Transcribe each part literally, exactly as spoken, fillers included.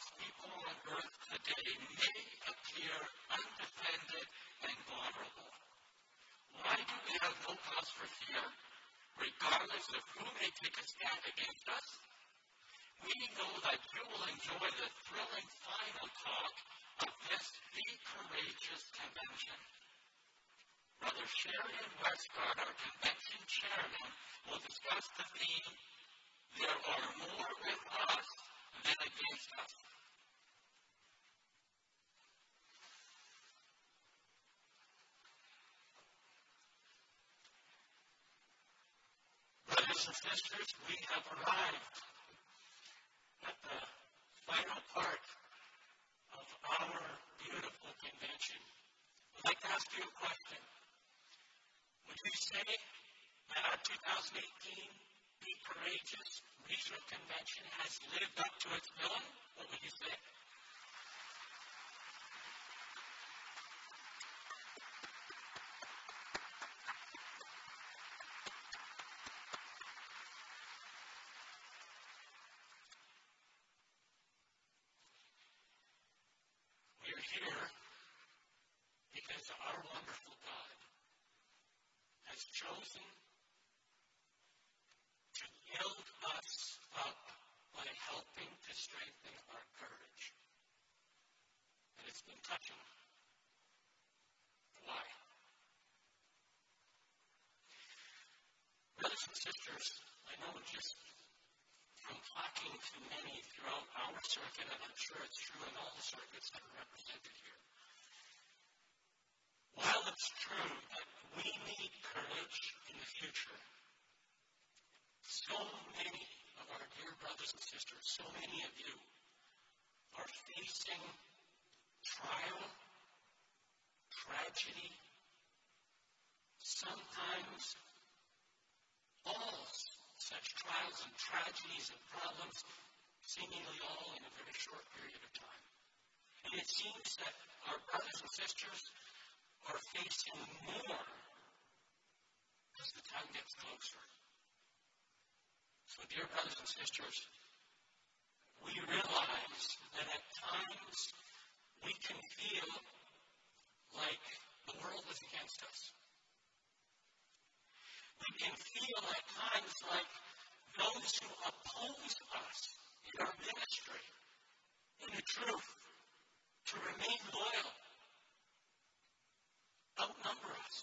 God's people on earth today may appear undefended and vulnerable. Why do we have no cause for fear, regardless of who may take a stand against us? We know that you will enjoy the thrilling final talk of this Be Courageous convention. Brother Sherian Westgard, our convention chairman, will discuss the theme, There are more with us than against us. Brothers and sisters, we have arrived at the final part of our beautiful convention. I'd like to ask you a question. Would you say that our two thousand eighteen Be Courageous Regional Convention has lived up to its billing? What would you say? We're here because our wonderful God has chosen to build us up by helping to strengthen our courage. And it's been touching. Why? Brothers and sisters, I know just from talking to many throughout our circuit, and I'm sure it's true in all the circuits that are represented here, while it's true that we need courage in the future, so many of our dear brothers and sisters, so many of you are facing trial, tragedy, sometimes all such trials and tragedies and problems, seemingly all in a very short period of time. And it seems that our brothers and sisters are facing more as the time gets closer. So, dear brothers and sisters, we realize that at times we can feel like the world is against us. We can feel at times like those who oppose us in our ministry, in the truth, to remain loyal, outnumber us.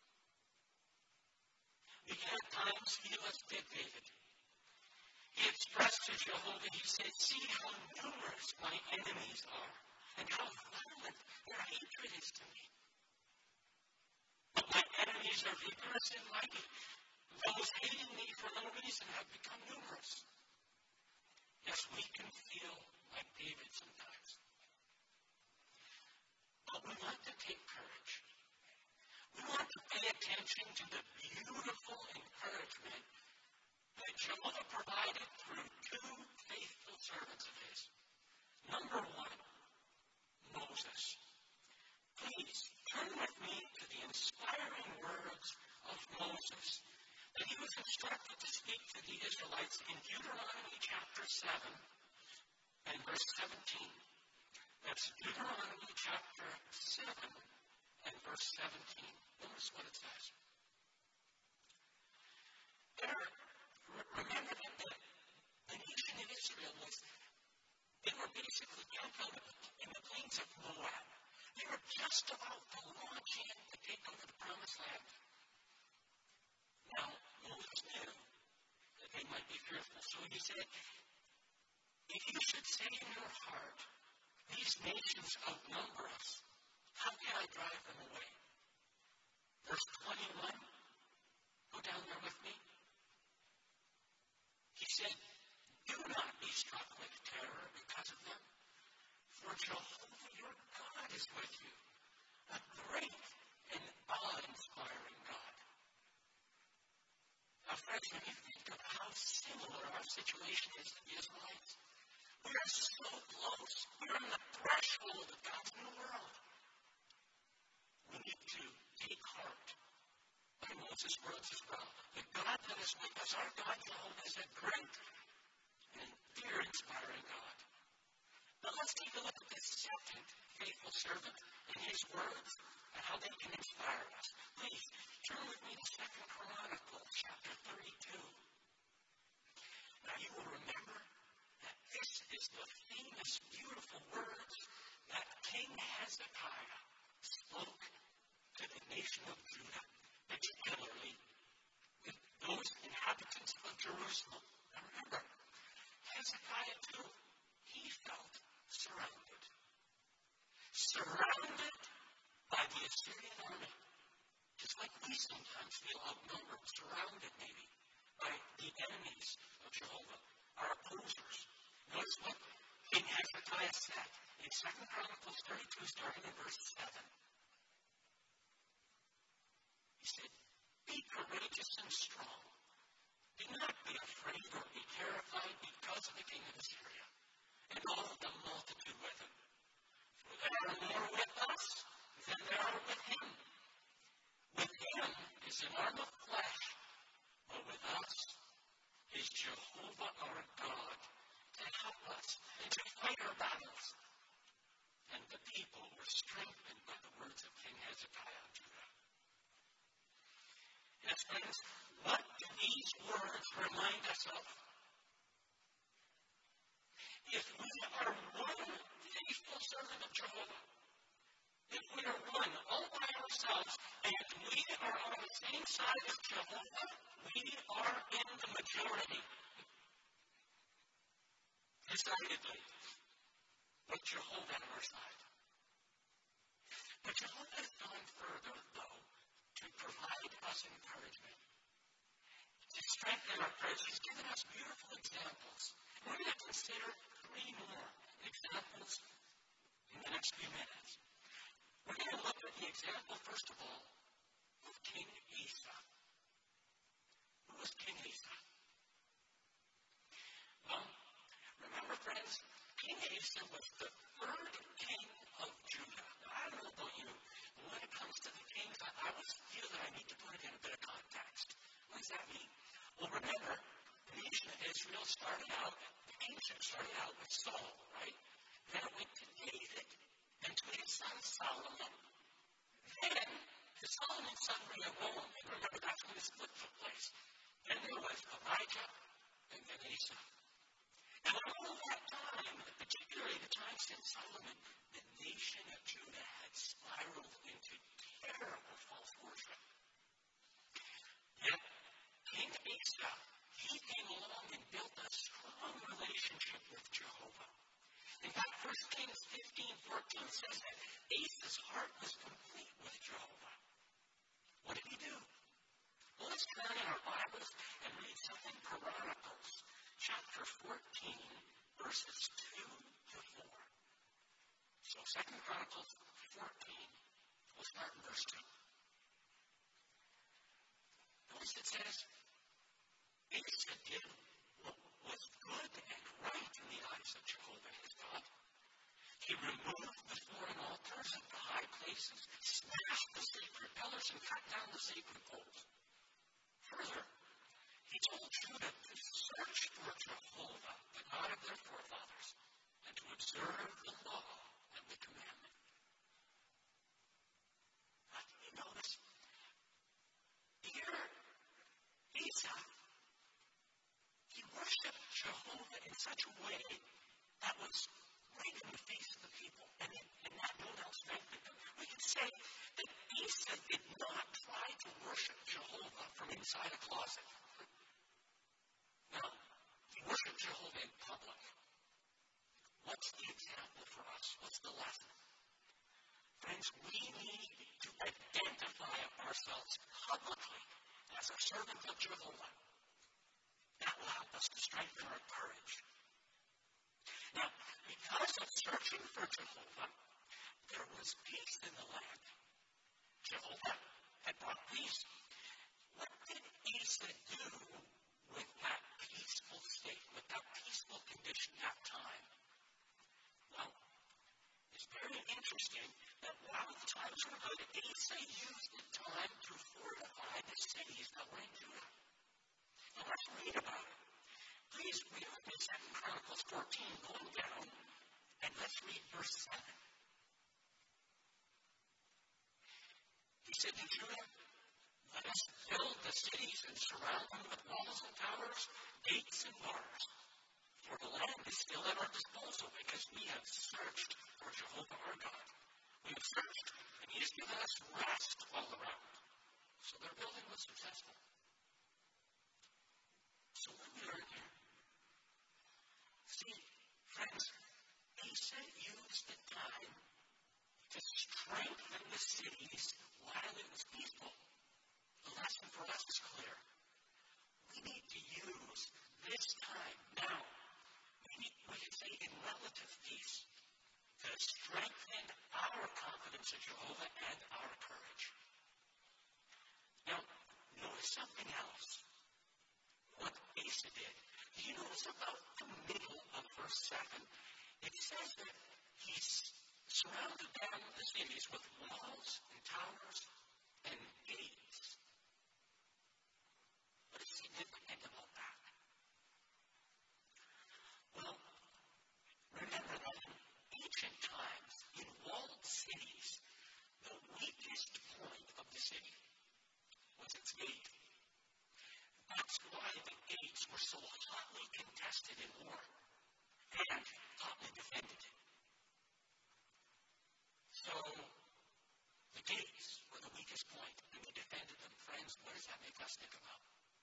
We can at times feel as did David. He expressed to Jehovah, he said, see how numerous my enemies are, and how violent their hatred is to me. But my enemies are vigorous and mighty. Those hating me for no reason have become numerous. Yes, we can feel like David sometimes. But we want to take courage. We want to pay attention to the beautiful encouragement that Jehovah provided through two faithful servants of his. Number one, Moses. Please turn with me to the inspiring words of Moses that he was instructed to speak to the Israelites in Deuteronomy chapter seven and verse seventeen. That's Deuteronomy chapter seven and verse seventeen. Notice what it says. There, remember that the, the nation of Israel was, they were basically camped out in the plains of Moab. They were just about to launch in to take over the promised land. Now, Moses knew that they might be fearful, so he said, if you should say in your heart, these nations outnumber us, how can I drive them away? Verse twenty-one, go down there with me. He said, do not be struck with terror because of them, for Jehovah your God is with you, a great and awe-inspiring God. Now, friends, when you think of how similar our situation is to the Israelites, we are so close. We're on the threshold of God's new world. We need to take heart by Moses' words as well. The God that is with us, our God Jehovah, is a great and fear-inspiring God. But let's take a look at this second faithful servant and his words and how they can inspire us. Please turn with me to Second Chronicles chapter thirty-two. Now you will remember that this is the famous, beautiful words that King Hezekiah spoke to the nation of Judah, particularly those inhabitants of Jerusalem. Now remember, Hezekiah too, he felt surrounded. Surrounded by the Assyrian army. Just like we sometimes feel outnumbered, surrounded maybe, by the enemies of Jehovah, our opposers. Notice what King Hezekiah said in Second Chronicles thirty-two, starting in verse seven. He said, "Be courageous and strong. Do not be afraid or be terrified because of the king of Assyria and all the multitude with him. For there are more with us than there are with him. With him is an arm of flesh, but with us is Jehovah our God to help us and to fight our battles." And the people were strengthened by the words of King Hezekiah of Judah. Yes, friends, what do these words remind us of? If we are one faithful servant of Jehovah, if we are one all by ourselves, and we are on the same side as Jehovah, we are in the majority. Decidedly, with Jehovah on our side. But Jehovah has gone further, though, to provide us encouragement, to strengthen our courage. He's given us beautiful examples. We're going to consider three more examples in the next few minutes. We're going to look at the example, first of all, of King Asa. Who was King Asa? Well, remember, friends, King Asa was the third king of Judah. Now, I don't know about you, but when it comes to the kings, I, I always feel that I need to put it in a bit of context. What does that mean? Well, remember, the nation of Israel started out, the kingship started out with Saul, right? Then it went to David, and to his son Solomon. Then, to Solomon's son Rehoboam, and remember, that's when the split took place. Then there was Elijah, and then Asa. And all that time, particularly the time since Solomon, the nation of Judah had spiraled into terrible false worship. Yet, King Asa, he came along and built a strong relationship with Jehovah. In fact, First Kings fifteen fourteen says that Asa's heart was complete with Jehovah. What did he do? Well, let's turn in our Bibles and read Second Chronicles chapter fourteen, verses two to four. So Second Chronicles fourteen, we'll start in verse two. Notice it says, Asa did what was good and right in the eyes of Jehovah his God. He removed the foreign altars and the high places, smashed the sacred pillars, and cut down the sacred poles. Further, he told Judah to search for Jehovah, the God of their forefathers, and to observe the law and the commandment. Now, can you notice? Here, Asa, he worshipped Jehovah in such a way that was right in the face of the people, and, and that no one else affected them. We can say that Asa did not try to worship Jehovah from inside a closet. Now, he worshiped Jehovah in public. What's the example for us? What's the lesson? Friends, we need to identify ourselves publicly as a servant of Jehovah. That will help us to strengthen our courage. Now, because of searching for Jehovah, there was peace in the land. Jehovah had brought peace. What did Asa do with that peaceful state, with that peaceful condition, that time? Well, it's very interesting that while the times were good, Asa used the time to fortify the cities that were in Judah. Now, let's read about it. Please read with me Second Chronicles fourteen, going down, and let's read verse seven. He said to Judah, let us build the cities and surround them with walls and towers, gates and bars. For the land is still at our disposal because we have searched for Jehovah our God. We have searched, and he has given us rest all around. So their building was successful. So what we learn here? See, friends, Asa used the time to strengthen the cities while it was peaceful. The lesson for us is clear. We need to use this time now, we, need, we can say in relative peace, to strengthen our confidence in Jehovah and our courage. Now, notice something else. What Asa did. Do you notice about the middle of verse seven? It says that he surrounded them, the cities, with walls and towers and gates. What is significant about that? Well, remember that in ancient times, in walled cities, the weakest point of the city was its gate. That's why the gates were so hotly contested in war and hotly defended. So, the gates were the weakest point, and they defended them. Friends, what does that make us think about?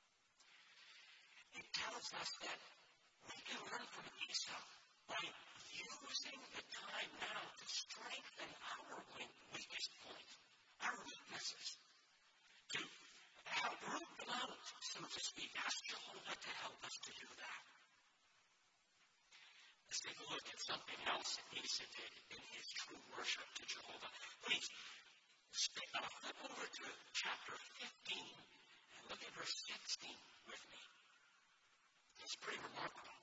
It tells us that we can learn from Asa by using the time now to strengthen our weakest point, our weaknesses, to help root them out, so to speak. Ask Jehovah to help us to do that. Let's take a look at something else that Asa did in his true worship to Jehovah. Please, uh, flip over to chapter fifteen and look at verse sixteen with me. It's pretty remarkable.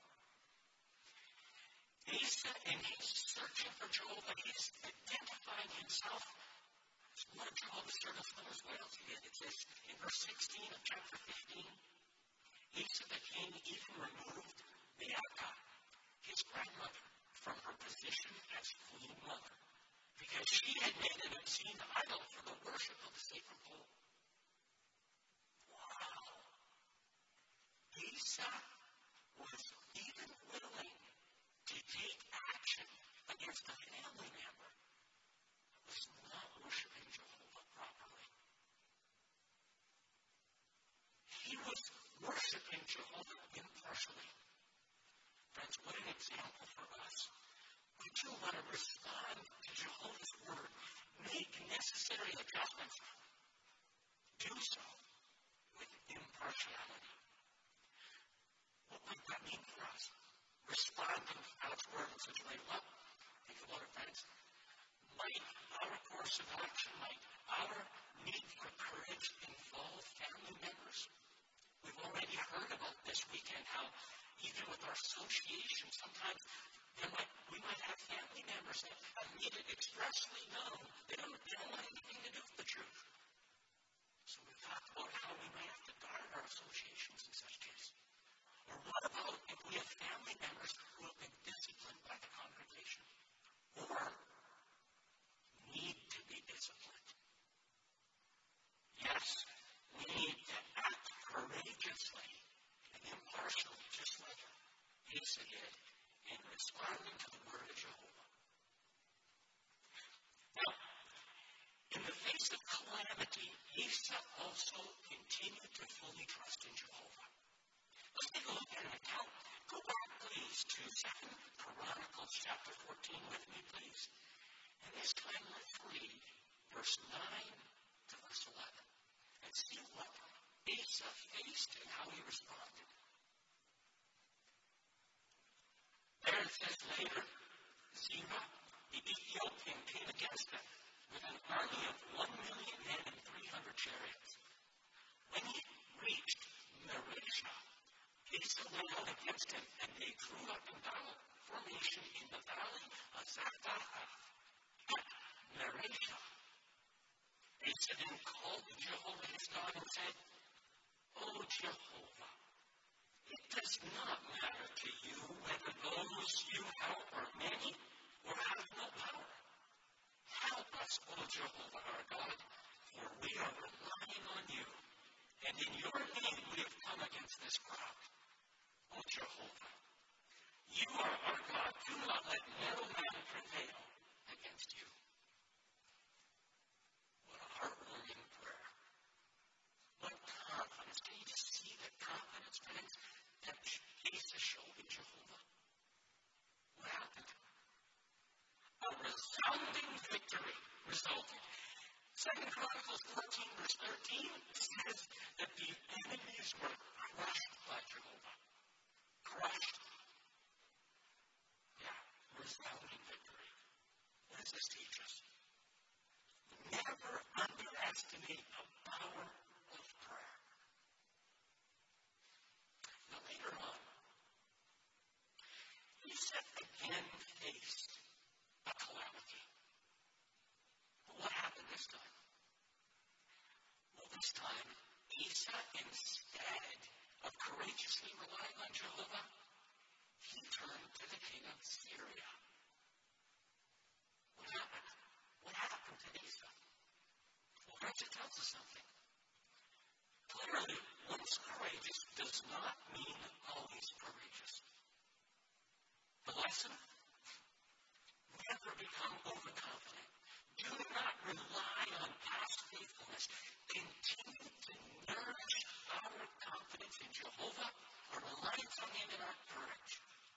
Asa, in his searching for Jehovah, he's identifying himself as one of Jehovah's servants known as well. It says in verse sixteen of chapter fifteen, Asa the king even removed Maacah, his grandmother, from her position as queen mother, because she had made an obscene idol for the worship of the sacred pole. Wow! Asa was even willing to take action against a family member who was not worshiping Jehovah properly. He was worshiping Jehovah impartially. Friends, what an example for us. We too want to respond to Jehovah's word, make necessary adjustments, do so with impartiality. What might that mean for us? Responding to God's word in such a way. Well, think about it, friends. Might our course of action, might our need for courage involve family members? We've already heard about this weekend how even with our association, sometimes there might, we might have family members that have made it expressly known they don't, they don't want anything to do with the truth. So we've talked about how we might have to guard our associations in such cases. Or what about if we have family members who have been disciplined by the congregation or need to be disciplined? Yes, we need to act courageously and impartially, just like Asa did in responding to the word of Jehovah. Now, in the face of calamity, Asa also continued to fully trust in Jehovah. Let's take a look at an account. Go back, please, to Second Chronicles chapter fourteen with me, please. And this time let's read verse nine to verse eleven and see what Asa faced and how he responded. There it says later, Zerah, the Ethiopian, came against them with an army of one million men and three hundred chariots. When he reached Mareshah, Asa went out against him, and they drew up in battle formation in the valley of Zephathah at Mareshah. Asa then called Jehovah his God and said, O Jehovah, it does not matter to you whether those you help are many or have no power. Help us, O Jehovah our God, for we are relying on you. And in your name we have come against this crowd. O Jehovah, you are our God. Do not let mortal man prevail against you. What a heartwarming prayer. What confidence. Can you just see the confidence, friends, that Asa showed in Jehovah? What happened? A resounding victory resulted. Second Chronicles fourteen, verse thirteen says that the enemies were crushed by Jehovah. Crushed. Yeah, resounding victory. What does this teach us? Never underestimate the power of prayer. Now later on, Asa again faced a calamity. But what happened this time? Well, this time, Asa, instead of courageously relying on Jehovah, he turned to the king of Syria. What happened? What happened to Asa? Well, Scripture tells us something. Clearly, once courageous does not mean always courageous. The lesson? Never become overconfident. Do not rely on past faithfulness. Continue to nourish our confidence in Jehovah, our reliance on Him, and our courage.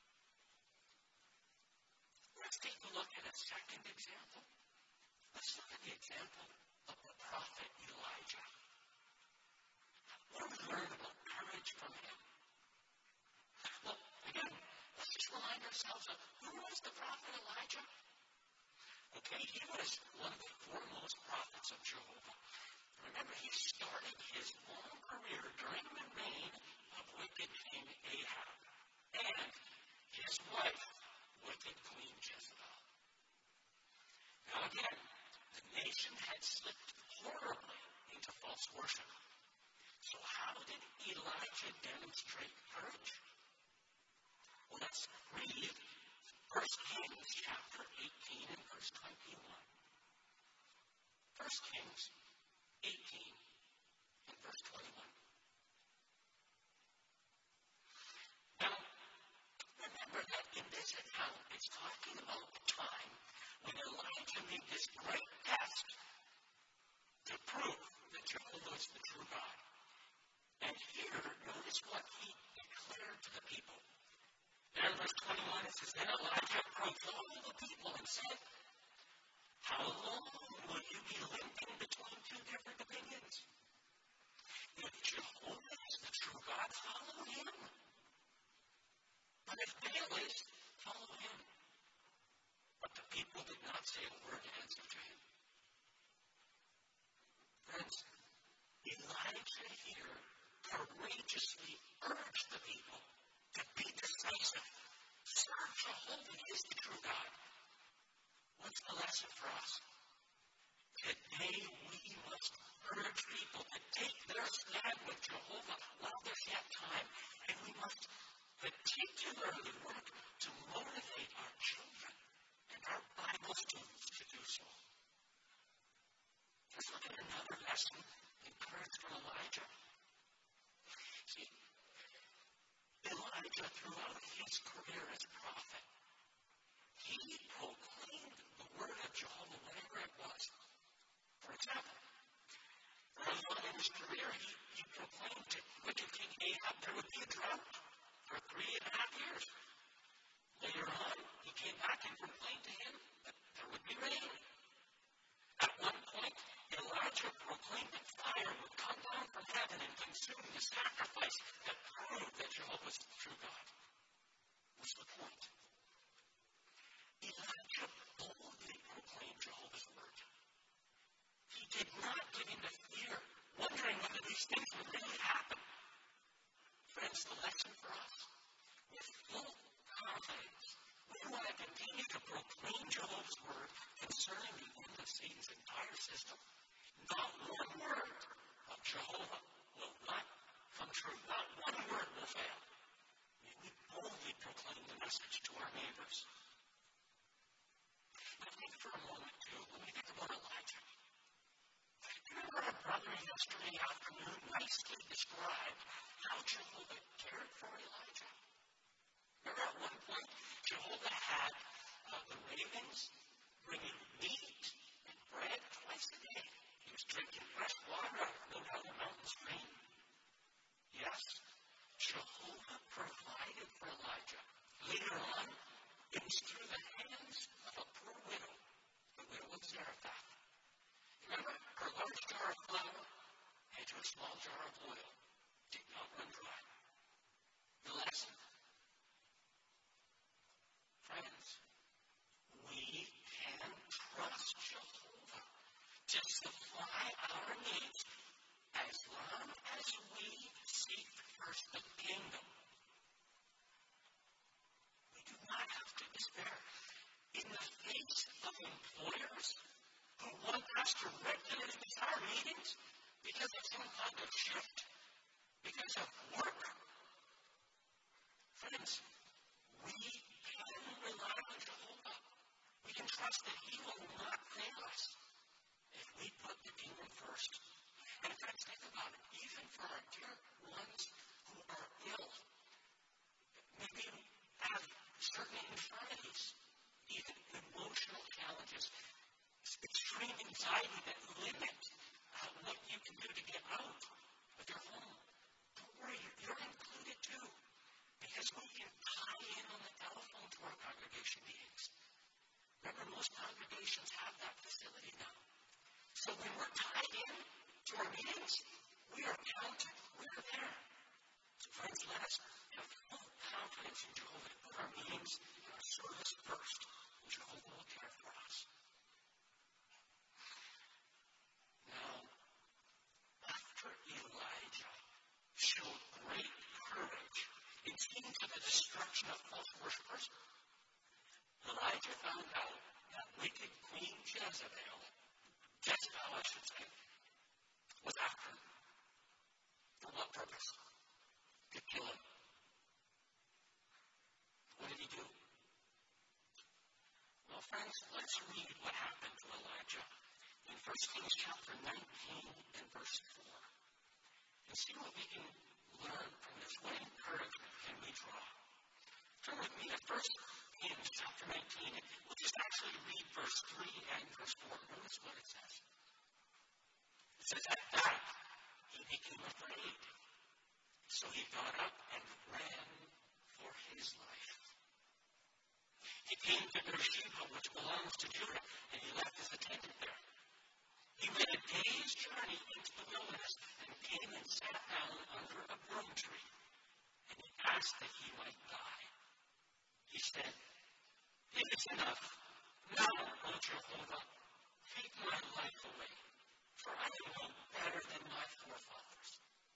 Let's take a look at a second example. Let's look at the example of the prophet Elijah. What do we learn about courage from him? Well, again, let's just remind ourselves of who was the prophet Elijah? Okay, he was one of the foremost prophets of Jehovah. Remember, he started his long career during the reign of wicked King Ahab and his wife, wicked Queen Jezebel. Now again, the nation had slipped horribly into false worship. So how did Elijah demonstrate courage? Well, let's read First Kings chapter eighteen and verse twenty-one. First Kings eighteen and verse twenty-one. Now, remember that in this account, it's talking about the time when Elijah made this great test to prove that Jehovah is the true God. And here, notice what he declared to the people. There in verse twenty-one, it says, Then Elijah approached all the people and said, How long will you be limping between two different opinions? If Jehovah is the true God, follow him. But if Baal is, follow him. But the people did not say a word in answer to him. Friends, Elijah here courageously urged the people to be decisive. Serve Jehovah is the true God. What's the lesson for us? Today we must urge people to take their stand with Jehovah while there's yet time, and we must particularly work to motivate our children and our Bible students to do so. Let's look at another lesson in courage from Elijah. See, Elijah, throughout his career as a prophet, he proclaimed the word of Jehovah, whatever it was. For example, early on in his career, he, he proclaimed to wicked King Ahab there would be a drought for three and a half years. Later on, he came back and proclaimed to him that there would be rain. At one point, Elijah proclaimed that fire would come down from heaven and consume the sacrifice that proved that Jehovah was the true God. What's the point? Elijah boldly proclaimed Jehovah's word. He did not give in to fear, wondering whether these things would really happen. Friends, the lesson for us, with full confidence, we want to continue to proclaim Jehovah's word concerning the end of Satan's entire system. Not one word of Jehovah will not come true. Not one word will fail. May we boldly proclaim the message to our neighbors. a small jar of oil did not run dry. The lesson, friends, we can trust Jehovah to supply our needs as long as we seek first the kingdom. We do not have to despair. In the face of employers who want us to regularly miss our meetings because of some kind of shift, because of work, friends, we can rely on Jehovah. We can trust that He will not fail us if we put the kingdom first. And friends, think about it. Even for our dear ones who are ill, maybe have certain infirmities, even emotional challenges, extreme anxiety that limit uh, what you can do to get out of your home. Don't worry, you're included too, because we can tie in on the telephone to our congregation meetings. Remember, most congregations have that facility now. So when we're tied in to our meetings, we are counted. We are there. So friends, let us have full confidence in Jehovah to put our meetings and our service first. And Jehovah will care for us. Now, after Elijah showed great courage in seeing to the destruction of false worshippers, Elijah found out that wicked Queen Jezebel, Jezebel, I should say, was after him. For what purpose? To kill him. What did he do? Well, friends, let's read what happened to Elijah in First Kings chapter nineteen and verse four. And see what we can learn from this. What encouragement can we draw? Turn with me to First Kings chapter nineteen. And we'll just actually read verse three and verse four. Notice what it says. It says, at that, he became afraid. So he got up and ran for his life. He came to Beersheba, which belongs to Judah, and he left his attendant there. He went a day's journey into the wilderness and came and sat down under a broom tree. And he asked that he might die. He said, it is enough. Now, O Jehovah, take my life away, for I am no better than my forefathers.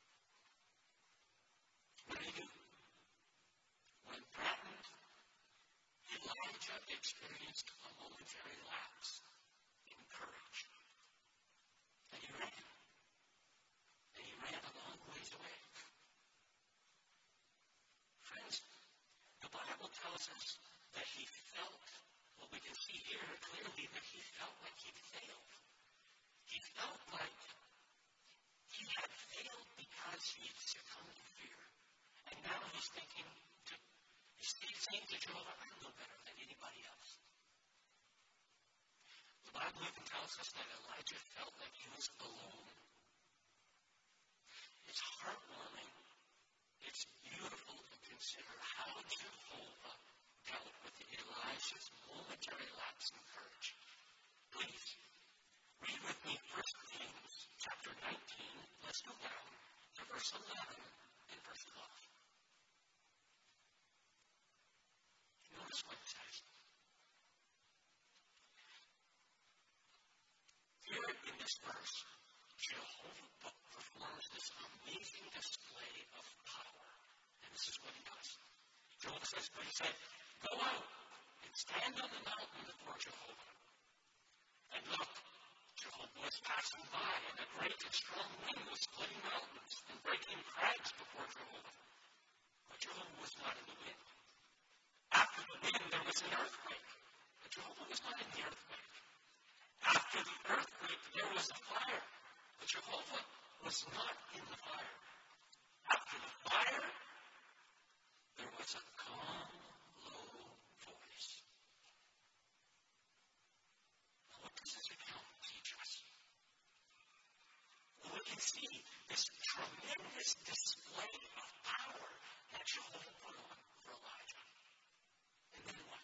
What did he do? When threatened, Elijah experienced a momentary lapse in courage. And he ran. And he ran a long ways away. Friends, the Bible tells us that he felt, well, we can see here clearly that he felt like he'd failed. He felt like he had failed because he'd succumbed to fear. And now he's thinking, to, he's saying to Jehovah, I'm no better than anybody else. The Bible even tells us that Elijah felt like he was alone. It's heartwarming. It's beautiful to consider how Jehovah dealt with Elijah's momentary lapse in courage. Please, read with me First Kings chapter nineteen. Let's go down to verse eleven and verse twelve. Notice what it says. Here in this verse, Jehovah performs this amazing display of power. And this is what he does. Jehovah says, what he said, go out and stand on the mountain before Jehovah. And look, Jehovah was passing by, and a great and strong wind was splitting mountains and breaking crags before Jehovah. But Jehovah was not in the wind. After the wind, there was an earthquake. But Jehovah was not in the earthquake. After the earthquake, there was a fire. But Jehovah was not in the fire. After the fire, there was a calm, low voice. Now, what does this account teach us? Well, we can see this tremendous display of power that Jehovah put on for Elijah. And then what?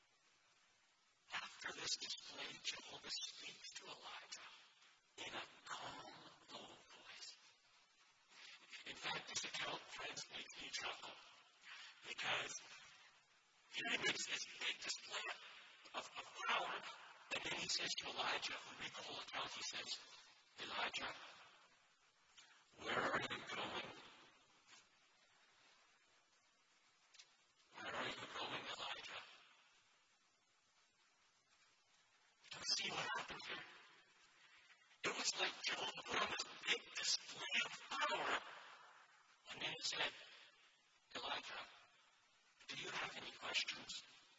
After this display, Jehovah speaks to Elijah in a calm, low voice. fact, this account, friends, makes me chuckle because here he makes this big display of, of power, and then he says to Elijah, who read the whole account, he says, Elijah, where are you going? Where are you going, Elijah? Do you see what happened here? It was like Jehovah put on this big display of power, and then he said, Elijah, do you have any questions?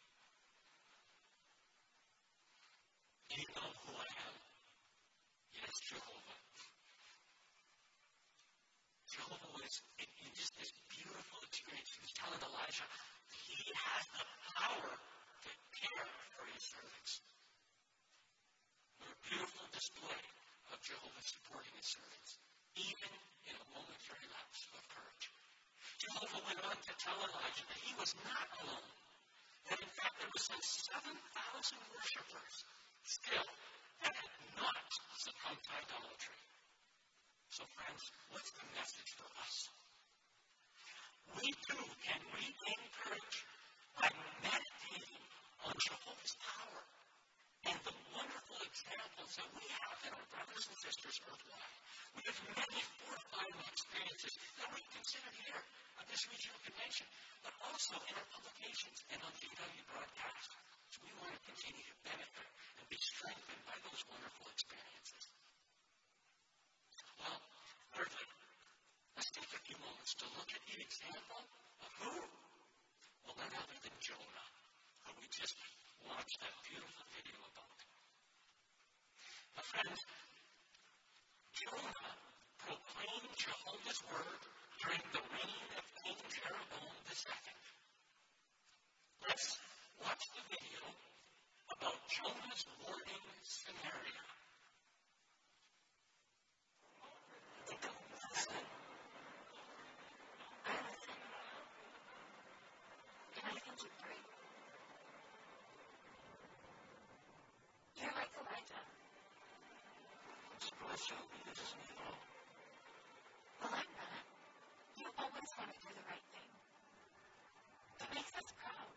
Do you know who I am? Yes, Jehovah. Jehovah was in, in just this beautiful experience. He was telling Elijah he has the power to care for his servants. A beautiful display of Jehovah supporting his servants, even in a momentary lapse of courage. Jehovah went on to tell Elijah that he was not alone, that in fact there was some seven thousand worshippers still that had not succumbed to idolatry. So friends, what's the message for us? We too can regain courage by meditating on Jehovah's power and the wonderful examples that we have in our brothers and sisters earthwide. We have many fortifying experiences that we consider here at this regional convention, but also in our publications and on D W broadcast. So we want to continue to benefit and be strengthened by those wonderful experiences. Well, thirdly, let's take a few moments to look at the example of who? Well, none other than Jonah, who we just watched that beautiful video about. My friends, Jonah proclaimed Jehovah's word during the reign of King Jeroboam the second. Let's watch the video about Jonah's warning Samaria. Listen. I listen. And I think you pray. You're like Elijah. Suppose so, because it's me all. Well, I'm not. You always want to do the right thing. It makes us proud.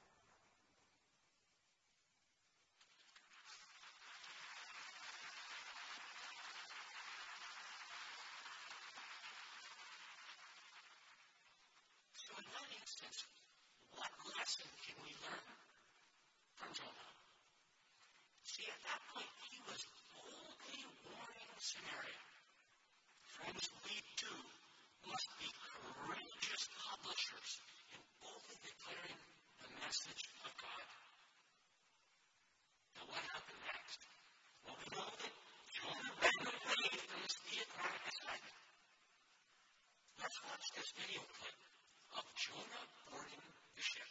So in that instance, what lesson can we learn from Jonah? See, at that point, he was boldly warning Samaria. Friends, we too must be courageous publishers in boldly declaring the message of God. Now, what happened next? Well, we know that Jonah ran away from his theocratic assignment. Let's watch this video clip of Jonah boarding the ship.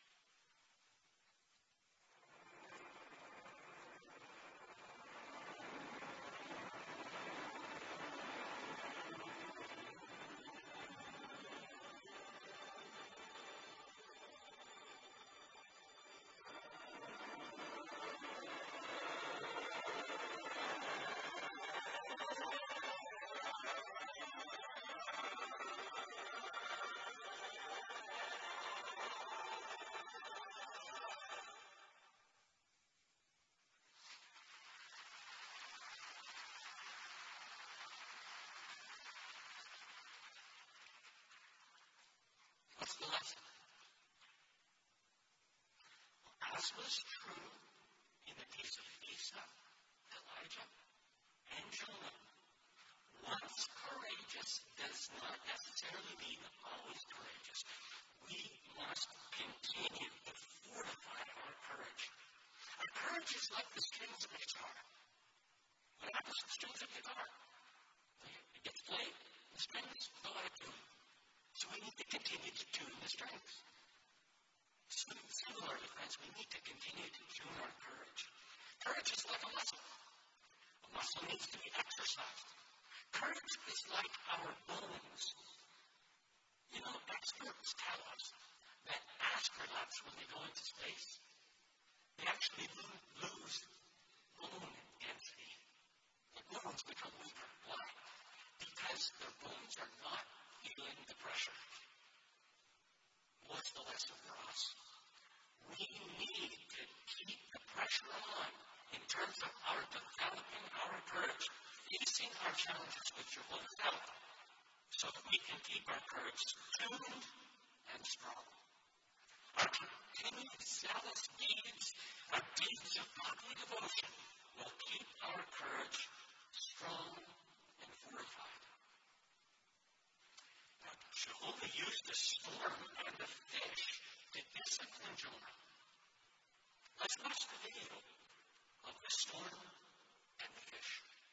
What's the lesson? As was true in the case of Asa, Elijah, and Jonah, once courageous does not necessarily mean always courageous. We must continue to fortify our courage. Our courage is like the strings of a guitar. What happens to the strings of a guitar? It gets played, the strings go out of tune. So we need to continue to tune the strings. Similarly, friends, we need to continue to tune our courage. Courage is like a muscle. A muscle needs to be exercised. Courage is like our bones. You know, experts tell us that astronauts, when they go into space, they actually lose, lose bone density. Their bones become weaker. Why? Because their bones are not feeling the pressure. What's the lesson for us? We need to keep the pressure on in terms of our developing our courage, facing our challenges with Jehovah's help, so that we can keep our courage tuned and strong. Our continued zealous deeds, our deeds of godly devotion, will keep our courage strong and fortified. Now, Jehovah used the storm and the fish to discipline Jonah. Let's watch the video of the storm and the fish.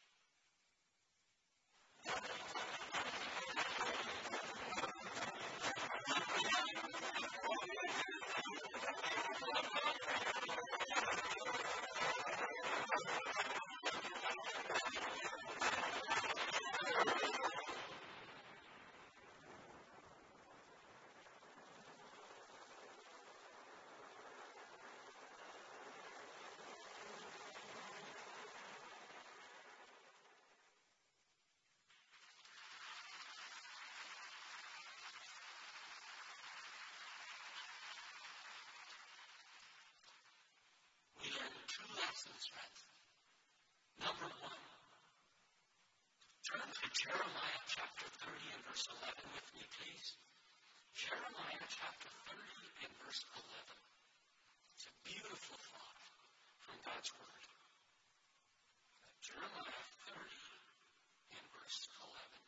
Two lessons, friends. Number one, turn to Jeremiah chapter thirty and verse eleven with me, please. Jeremiah chapter thirty and verse eleven. It's a beautiful thought from God's Word. Jeremiah thirty and verse eleven.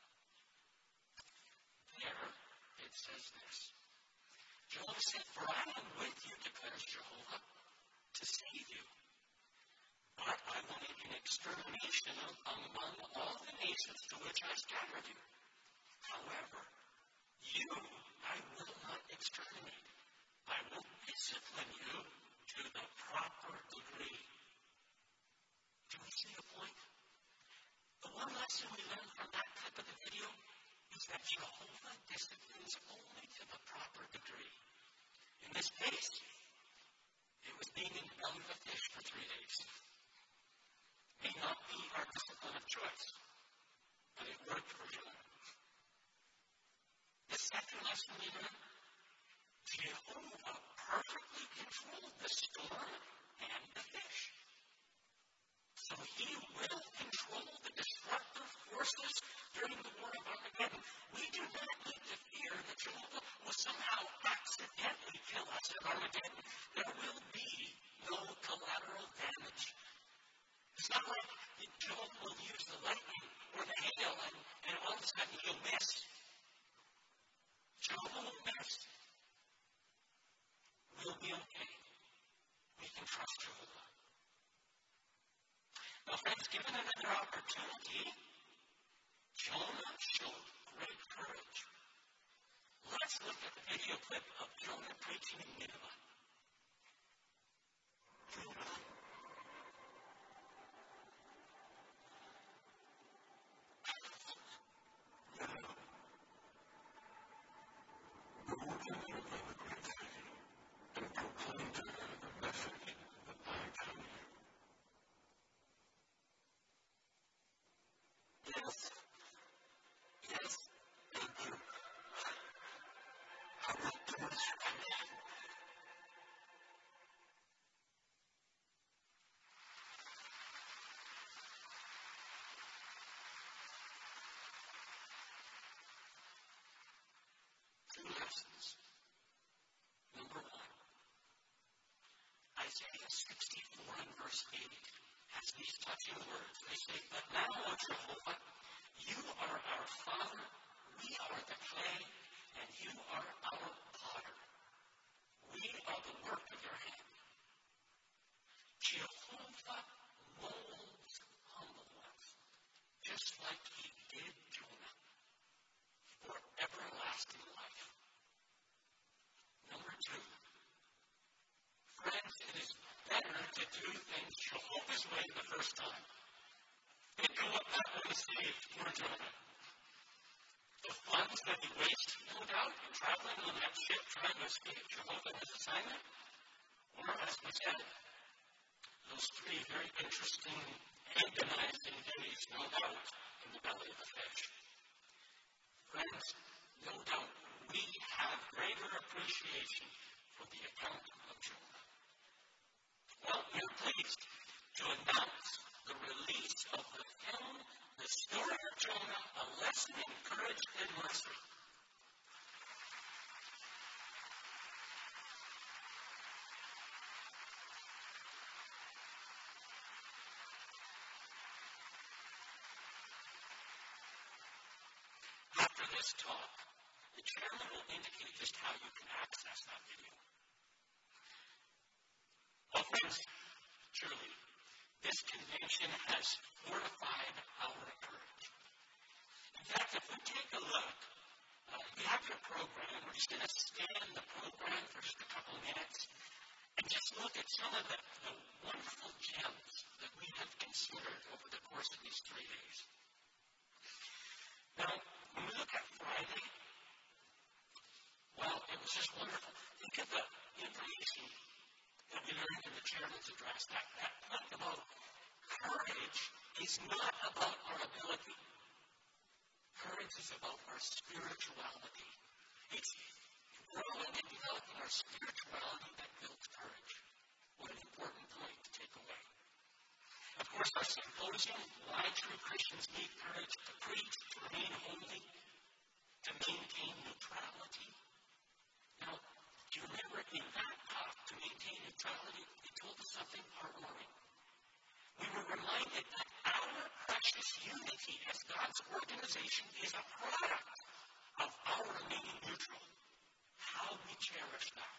There it says this. Jehovah said, "For I am with you, declares Jehovah, to save you. But I will make an extermination among all the nations to which I scattered you. However, you I will not exterminate. I will discipline you to the proper degree." Do we see the point? The one lesson we learned from that clip of the video is that Jehovah disciplines only to the proper degree. In this case, it was being in the belly of a fish for three days. May not be our discipline of choice, but it worked for Jonah. The second lesson we learned, Jehovah perfectly controlled the storm and the fish. So he will control the destructive forces during the war of Armageddon. We do not need to fear that Jehovah will somehow accidentally kill us at Armageddon. There will be no collateral damage. It's not like Jehovah will use the lightning or the hail and, and all of a sudden he'll miss. Jehovah won't miss. We'll be okay. We can trust Jehovah. Now, friends, given another opportunity, Jonah showed great courage. Let's look at the video clip of Jonah preaching in Nineveh. Jonah. Two lessons. Number one, Isaiah sixty-four and verse eight has these touching words. They say, "But now, O Jehovah, you are our Father, we are the clay, and you are our potter. We are the work of your hand." Jehovah molds humble ones, just like he did Jonah, for everlasting life. Number two, friends, it is better to do things Jehovah's way the first time. Think of what that would have saved poor Jonah. The funds that he wasted, no doubt, in traveling on that ship trying to escape Jehovah and his assignment. Or, as we said, those three very interesting, agonizing days, no doubt, in the belly of the fish. Friends, no doubt we have greater appreciation for the account of Jonah. Well, we're pleased to announce the release of the film, The Story of Jonah, A Lesson in Courage and Mercy. After this talk, the chairman will indicate just how you can access that video. Well, friends, truly, this convention has fortified our courage. In fact, if we take a look, uh, we have your program. We're just going to scan the program for just a couple minutes and just look at some of the, the wonderful gems that we have considered over the course of these three days. Now, when we look at Friday, well, it was just wonderful. Think of the information that we learned in the chairman's address. That, that point about courage is not about our ability. Courage is about our spirituality. It's growing and developing our spirituality that builds courage. What an important point to take away. Of course, our symposium, Why True Christians Need Courage to Preach, to Remain Holy, to Maintain Neutrality. Now, do you remember in that talk, to maintain neutrality, it told us something heartwarming. We were reminded that our precious unity as God's organization is a product of our remaining neutral. How we cherish that.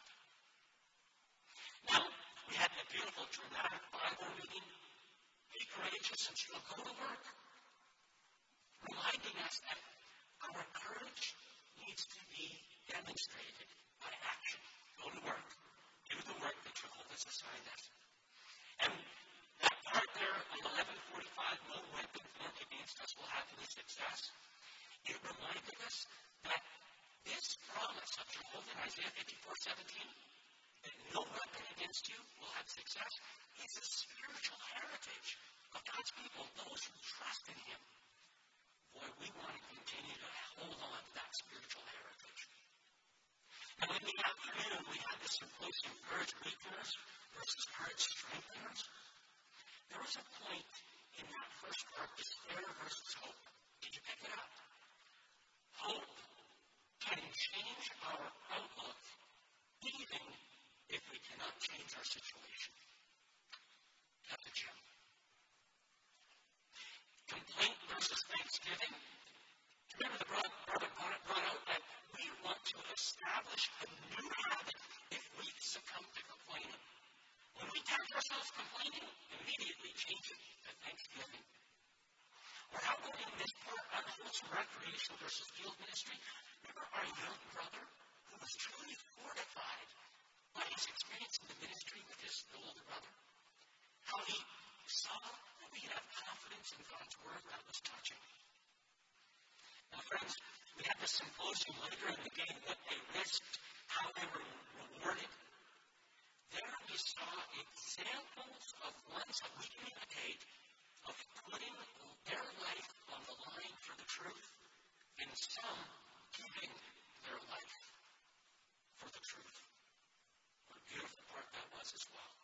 Now, we had a beautiful, dramatic Bible reading. Be courageous and still go to work. Reminding us that our courage needs to be demonstrated by action. Go to work. Do the work that Jehovah has assigned us. And that part there on eleven forty-five, no weapon formed against us will have any success. It reminded us that this promise of Jehovah in Isaiah fifty-four seventeen, that no weapon against you will have success, is a spiritual heritage of God's people, those who trust in Him. Boy, we want to continue to hold on to that spiritual heritage. And in the afternoon, we had this symposium, Courage Weakeners versus Courage Strengtheners. There was a point in that first part, despair versus hope. Did you pick it up? Hope can change our outlook even if we cannot change our situation. That's a gem. Complaint versus thanksgiving. Remember the brother brought out that we want to establish a new habit if we succumb to complaining. When we catch ourselves complaining, immediately change it to thanksgiving. Or how about in this part, unwholesome recreation versus field ministry? Remember our young brother who was truly fortified by his experience in the ministry with his older brother? How he saw that we have confidence in God's word. That was touching. Now, friends, we had this symposium later in the day, what they risked, how they were rewarded. There we saw examples of ones that we can imitate of putting their life on the line for the truth, and some giving their life for the truth. What a beautiful part that was as well.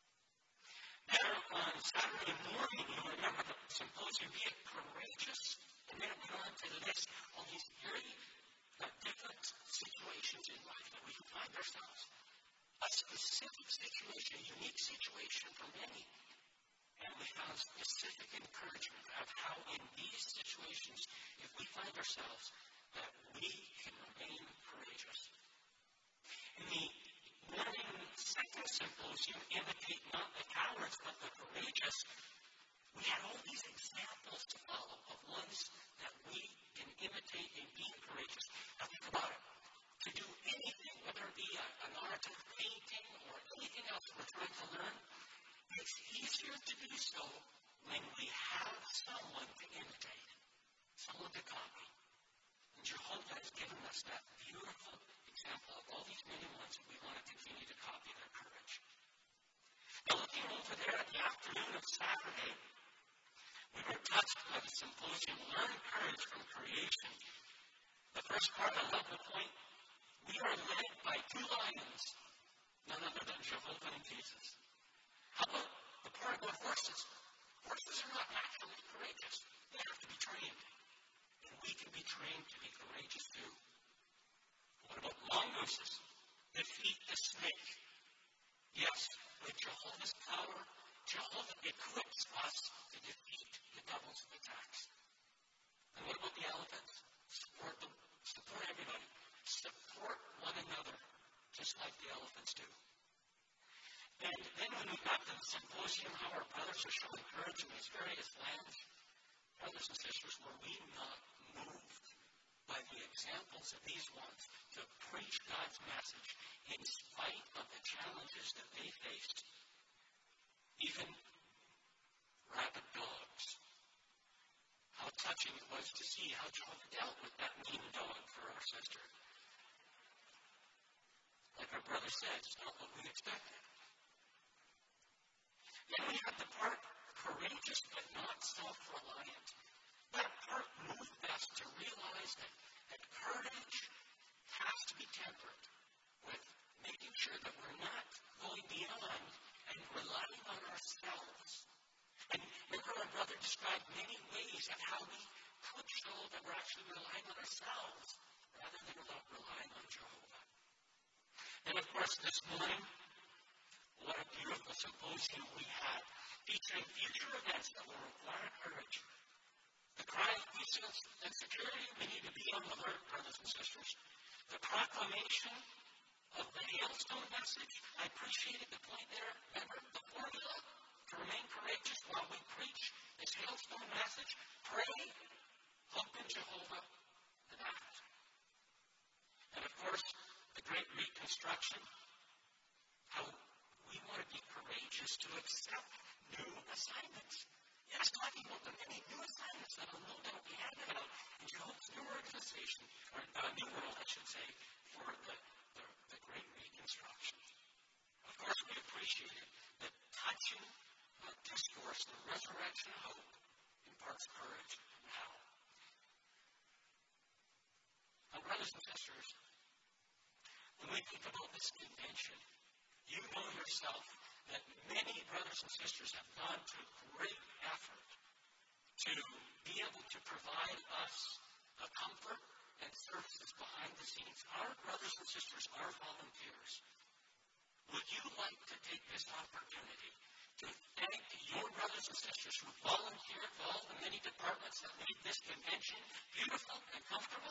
There on Saturday morning, you remember the symposium, Be Courageous, and then it went on to list all these very uh, different situations in life that we can find ourselves. A specific situation, a unique situation for many. And we found specific encouragement of how in these situations, if we find ourselves, that we can remain courageous. In the morning second symposium, Imitate Not the Cowards, but the Courageous, we had all these examples to follow of ones that we can imitate in being courageous. Now think about it. To do anything, whether it be a, an art of painting or anything else we're trying to learn, it's easier to do so when we have someone to imitate, someone to copy. And Jehovah has given us that beautiful example of all these many ones that we want to continue to copy their courage. Now looking over there at the afternoon of Saturday, we were touched by the symposium, Learn Courage from Creation. The first part, I love the point. We are led by two lions, none other than Jehovah and Jesus. How about the part about horses? Horses are not naturally courageous. They have to be trained. And we can be trained to be courageous too. What about mongooses? Defeat the snake. Yes, with Jehovah's power, Jehovah equips us to defeat the devil's attacks. And what about the elephants? Support them. Support everybody. Support one another, just like the elephants do. And then when we got to the symposium, how our brothers are showing courage in these various lands, brothers and sisters, were we not moved by the examples of these ones to preach God's message in spite of the challenges that they faced? Even rabid dogs. How touching it was to see how Jehovah dealt with that mean dog for our sister. Like our brother said, it's not what we expected. Then we have the part courageous but not self-reliant. That part moved us to realize that, that courage has to be tempered with making sure that we're not going beyond and relying on ourselves. And remember, our brother described many ways of how we could show that we're actually relying on ourselves rather than relying on Jehovah. And of course, this morning, what a beautiful symposium we had, featuring future events that will require courage. The cry of peace and security, we need to be on alert, brothers and sisters. The proclamation of the hailstone message, I appreciated the point there. Remember the formula to remain courageous while we preach this hailstone message? Pray, hope in Jehovah, and act. And of course, the great reconstruction, how we want to be courageous to accept new assignments. Yes, talking about the many new assignments that will no doubt be handed out in Jehovah's new organization, or uh, new world, I should say, for the, the, the great reconstruction. Of course, we appreciated the touching uh, discourse, the resurrection hope imparts courage now. Now, brothers and sisters, when we think about this convention, you know yourself that many brothers and sisters have gone to great effort to be able to provide us a comfort and services behind the scenes. Our brothers and sisters are volunteers. Would you like to take this opportunity to thank your brothers and sisters who volunteered for all the many departments that made this convention beautiful and comfortable?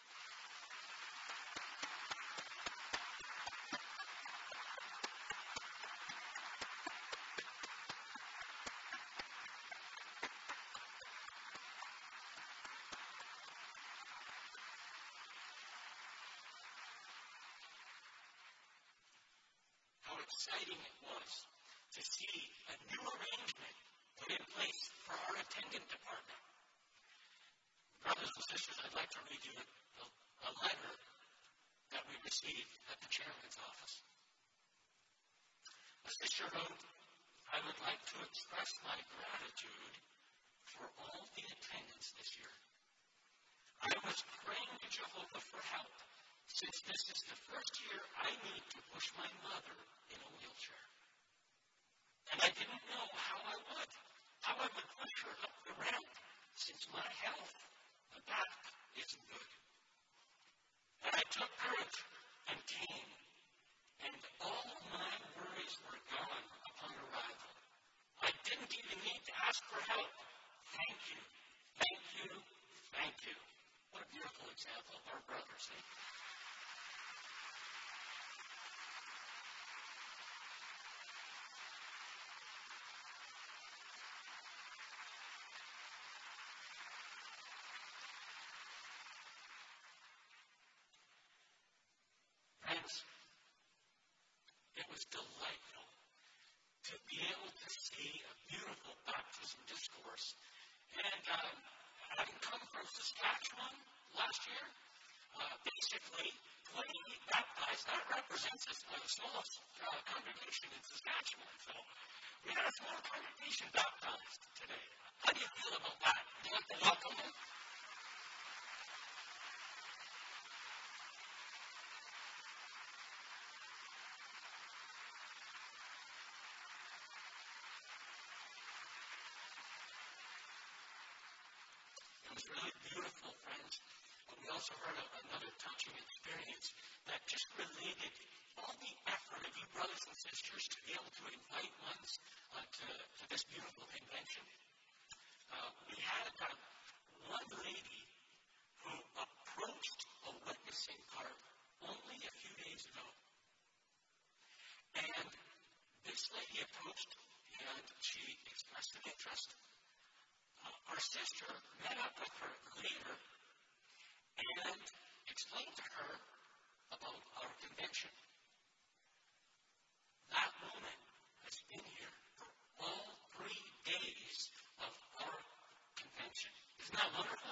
Exciting it was to see a new arrangement put in place for our attendant department. Brothers and sisters, I'd like to read you a, a, a letter that we received at the chairman's office. A sister wrote, I would like to express my gratitude for all the attendance this year. I was praying to Jehovah for help, since this is the first year I need to push my mother in a wheelchair. And I didn't know how I would, how I would push her up the ramp, since my health, the back, isn't good. And I took courage and came, and all my worries were gone upon arrival. I didn't even need to ask for help. Thank you, thank you, thank you. What a beautiful example of our brothers, eh? It was delightful to be able to see a beautiful baptism discourse. And um, having come from Saskatchewan last year, uh, basically twenty baptized, that represents the smallest uh, congregation in Saskatchewan. So we had a small congregation baptized today. How do you feel about that? Would you like to welcome them? also heard of another touching experience that just related all the effort of you brothers and sisters to be able to invite ones uh, to, to this beautiful convention. Uh, we had uh, one lady who approached a witnessing card only a few days ago. And this lady approached and she expressed an interest. Uh, our sister met up with her later and explained to her about our convention. That woman has been here for all three days of our convention. Isn't that wonderful?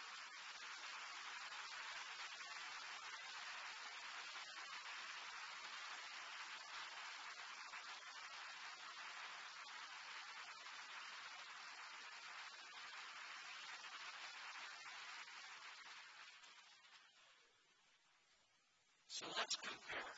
So let's compare.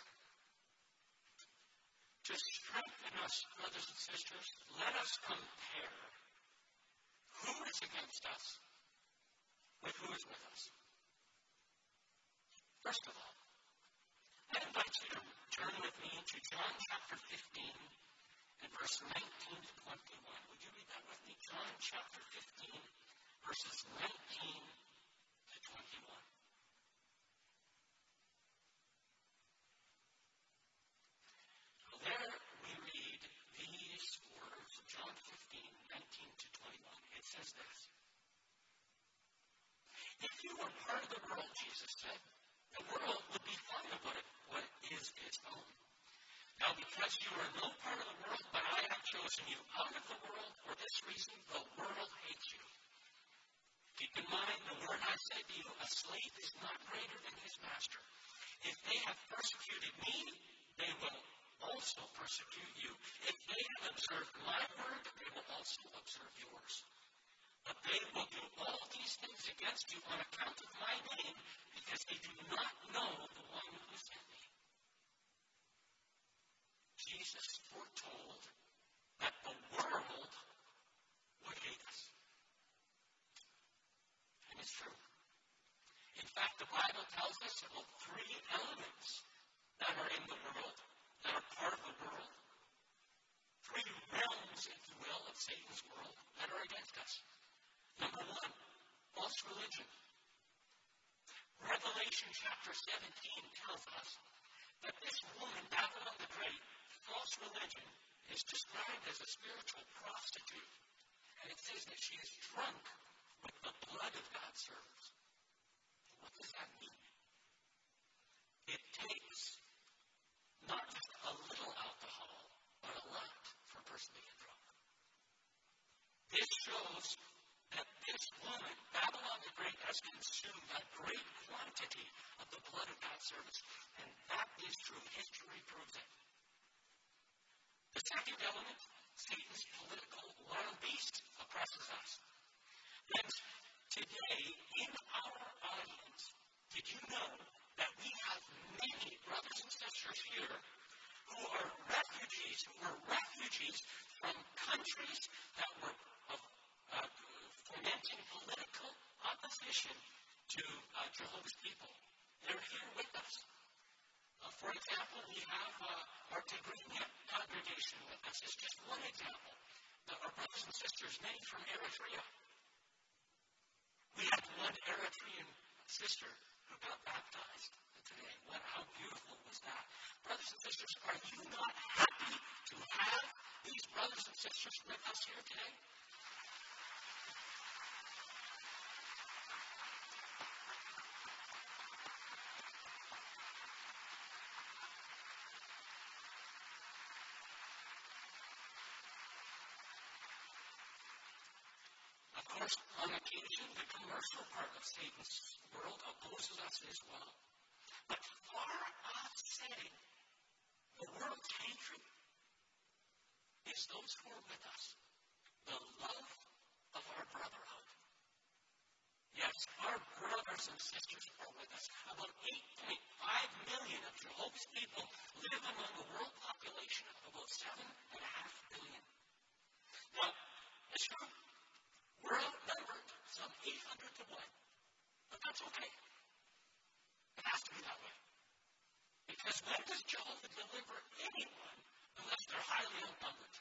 To strengthen us, brothers and sisters, let us compare who is against us with who is with us. First of all, I invite you to turn with me to John chapter fifteen and verse nineteen to twenty-one. Would you read that with me? John chapter fifteen, verses nineteen to twenty-one. There we read these words, John fifteen, nineteen to twenty-one. It says this. If you were part of the world, Jesus said, the world would be fine about it, what is its own. Now because you are no part of the world, but I have chosen you out of the world, for this reason the world hates you. Keep in mind the word I said to you, a slave is not greater than his master. If they have persecuted me, they will also persecute you. If they have observed my word, they will also observe yours. But they will do all these things against you on account of my name, because they do not know the one who sent me. Jesus foretold that the world would hate us. And it's true. In fact, the Bible tells us about three elements that are in the world, that are part of the world. Three realms, if you will, of Satan's world that are against us. Number one, false religion. Revelation chapter seventeen tells us that this woman, Babylon the Great, false religion, is described as a spiritual prostitute. And it says that she is drunk with the blood of God's servants. What does that mean? It takes not just a little alcohol, but a lot for a person to get drunk. This shows that this woman, Babylon the Great, has consumed a great quantity of the blood of God's servants. And that is true. History proves it. The second element, Satan's political wild beast, oppresses us. Friends, today, in our audience, did you know that we have many brothers and sisters here who are refugees, who were refugees from countries that were of, uh, fomenting political opposition to uh, Jehovah's people? They're here with us. Uh, for example, we have uh, our Tigrinya congregation with us. It's just one example. The, our brothers and sisters, many from Eritrea. We had one Eritrean sister who got baptized today. What, how beautiful was that? Brothers and sisters, are you not happy to have these brothers and sisters with us here today? Of course, on occasion, the commercial part of Satan's world opposes us as well. But far offsetting the world's hatred is those who are with us, the love of our brotherhood. Yes, our brothers and sisters are with us. About eight point five million of Jehovah's people live among a world population of about seven point five billion. Now, it's true. We're outnumbered some eight hundred to one. But that's okay. does Jehovah deliver anyone unless they're highly outnumbered?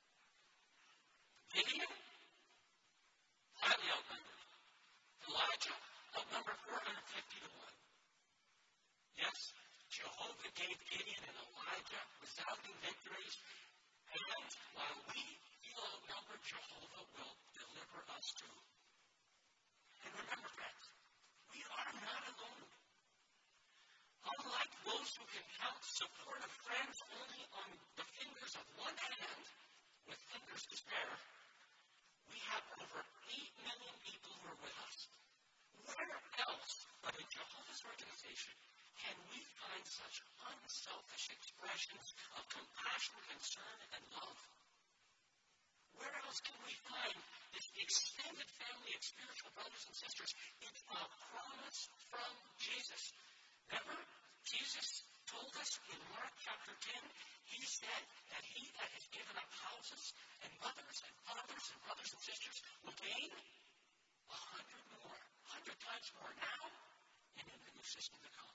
Gideon? Highly outnumbered. Elijah? Outnumbered four hundred fifty to one. Yes, Jehovah gave Gideon and Elijah resounding victories, and while we feel outnumbered, Jehovah will deliver us too. And remember, friends, we are not alone. Unlike those who can count supportive friends only on the fingers of one hand, with fingers to spare, we have over eight million people who are with us. Where else but in Jehovah's organization can we find such unselfish expressions of compassion, concern, and love? Where else can we find this extended family of spiritual brothers and sisters? It's a promise from Jesus. Remember, Jesus told us in Mark chapter ten, he said that he that has given up houses and mothers and fathers and brothers and sisters will gain a hundred more, a hundred times more now and in the new system to come.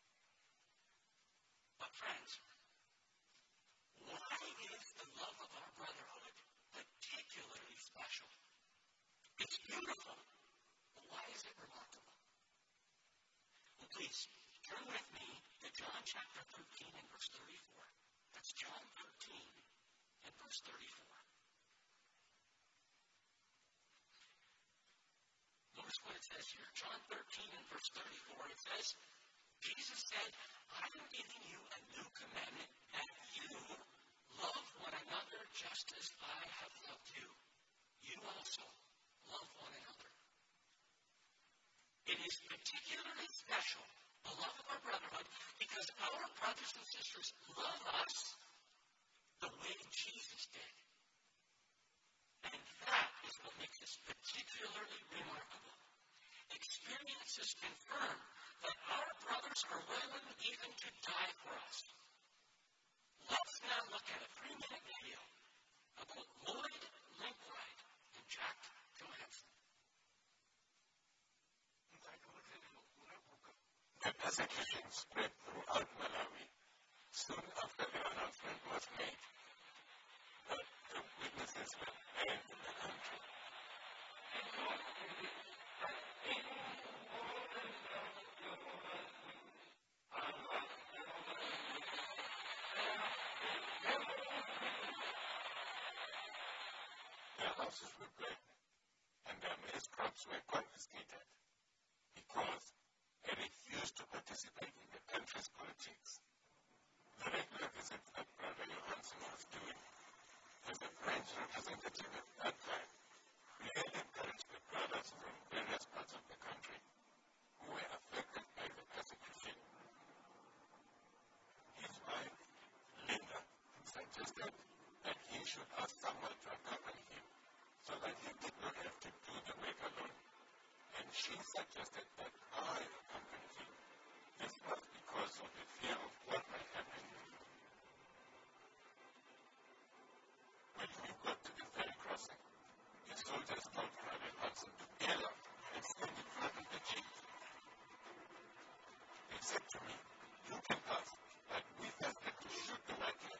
But friends, why is the love of our brotherhood particularly special? It's beautiful, but why is it remarkable? Well, please, turn with me to John chapter thirteen and verse thirty-four. That's John thirteen and verse thirty-four. Notice what it says here. John thirteen and verse thirty-four. It says, Jesus said, I am giving you a new commandment, that you love one another just as I have loved you. You also love one another. It is particularly special, the love of our brotherhood, because our brothers and sisters love us the way Jesus did. And that is what makes this particularly remarkable. Experiences confirm that our brothers are willing even to die for us. Let's now look at a three-minute video about Lloyd Linkwright and Jack Johansson. The persecution spread throughout Malawi soon after the announcement was made that the witnesses were banned in the country. Their houses were burned and their maize crops were confiscated because they refused to participate in the country's politics. The regular visit that Brother Johansson was doing as a French representative at that time really encouraged the brothers from various parts of the country who were affected by the persecution. His wife, Linda, suggested that he should ask someone to accompany him so that he did not have to do the work alone. And she suggested that I accompany him. This was because of the fear of what might happen. When we got to the ferry crossing, the soldiers told Brother Johansson to bail out and stand in front of the jeep. They said to me, you can pass, but we first had to shoot the white light.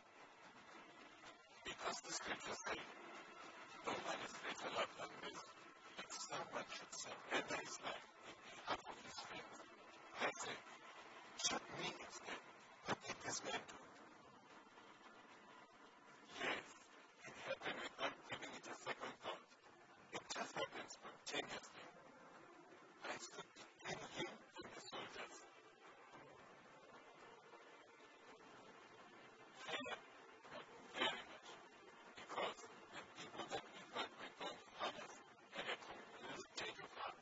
Because the scriptures say, no one is better loved than this, but someone should surrender his life in behalf of his friends. I said, shoot me instead. What did this man do? Yes, it happened without giving it a second thought. It just happened spontaneously. I stood between him and the soldiers. Fear, not very much, because the people that we thought were going to harm us had a confused change of heart.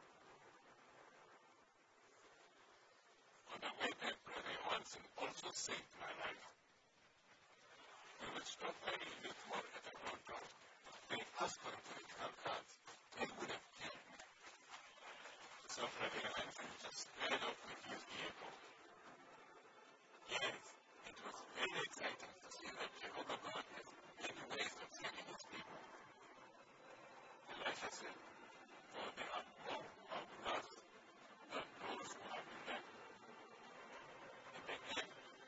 On the way back, Brother Johansson also saved my life. We were stopped by a youth mob at a roadblock. They asked for political cards. They would have killed me. So Brother Johansson just sped off with his vehicle. Yes, it was very exciting to see that Jehovah God has many ways of saving his people. Elisha said, for there are more who are with us than those who are with them. In the end,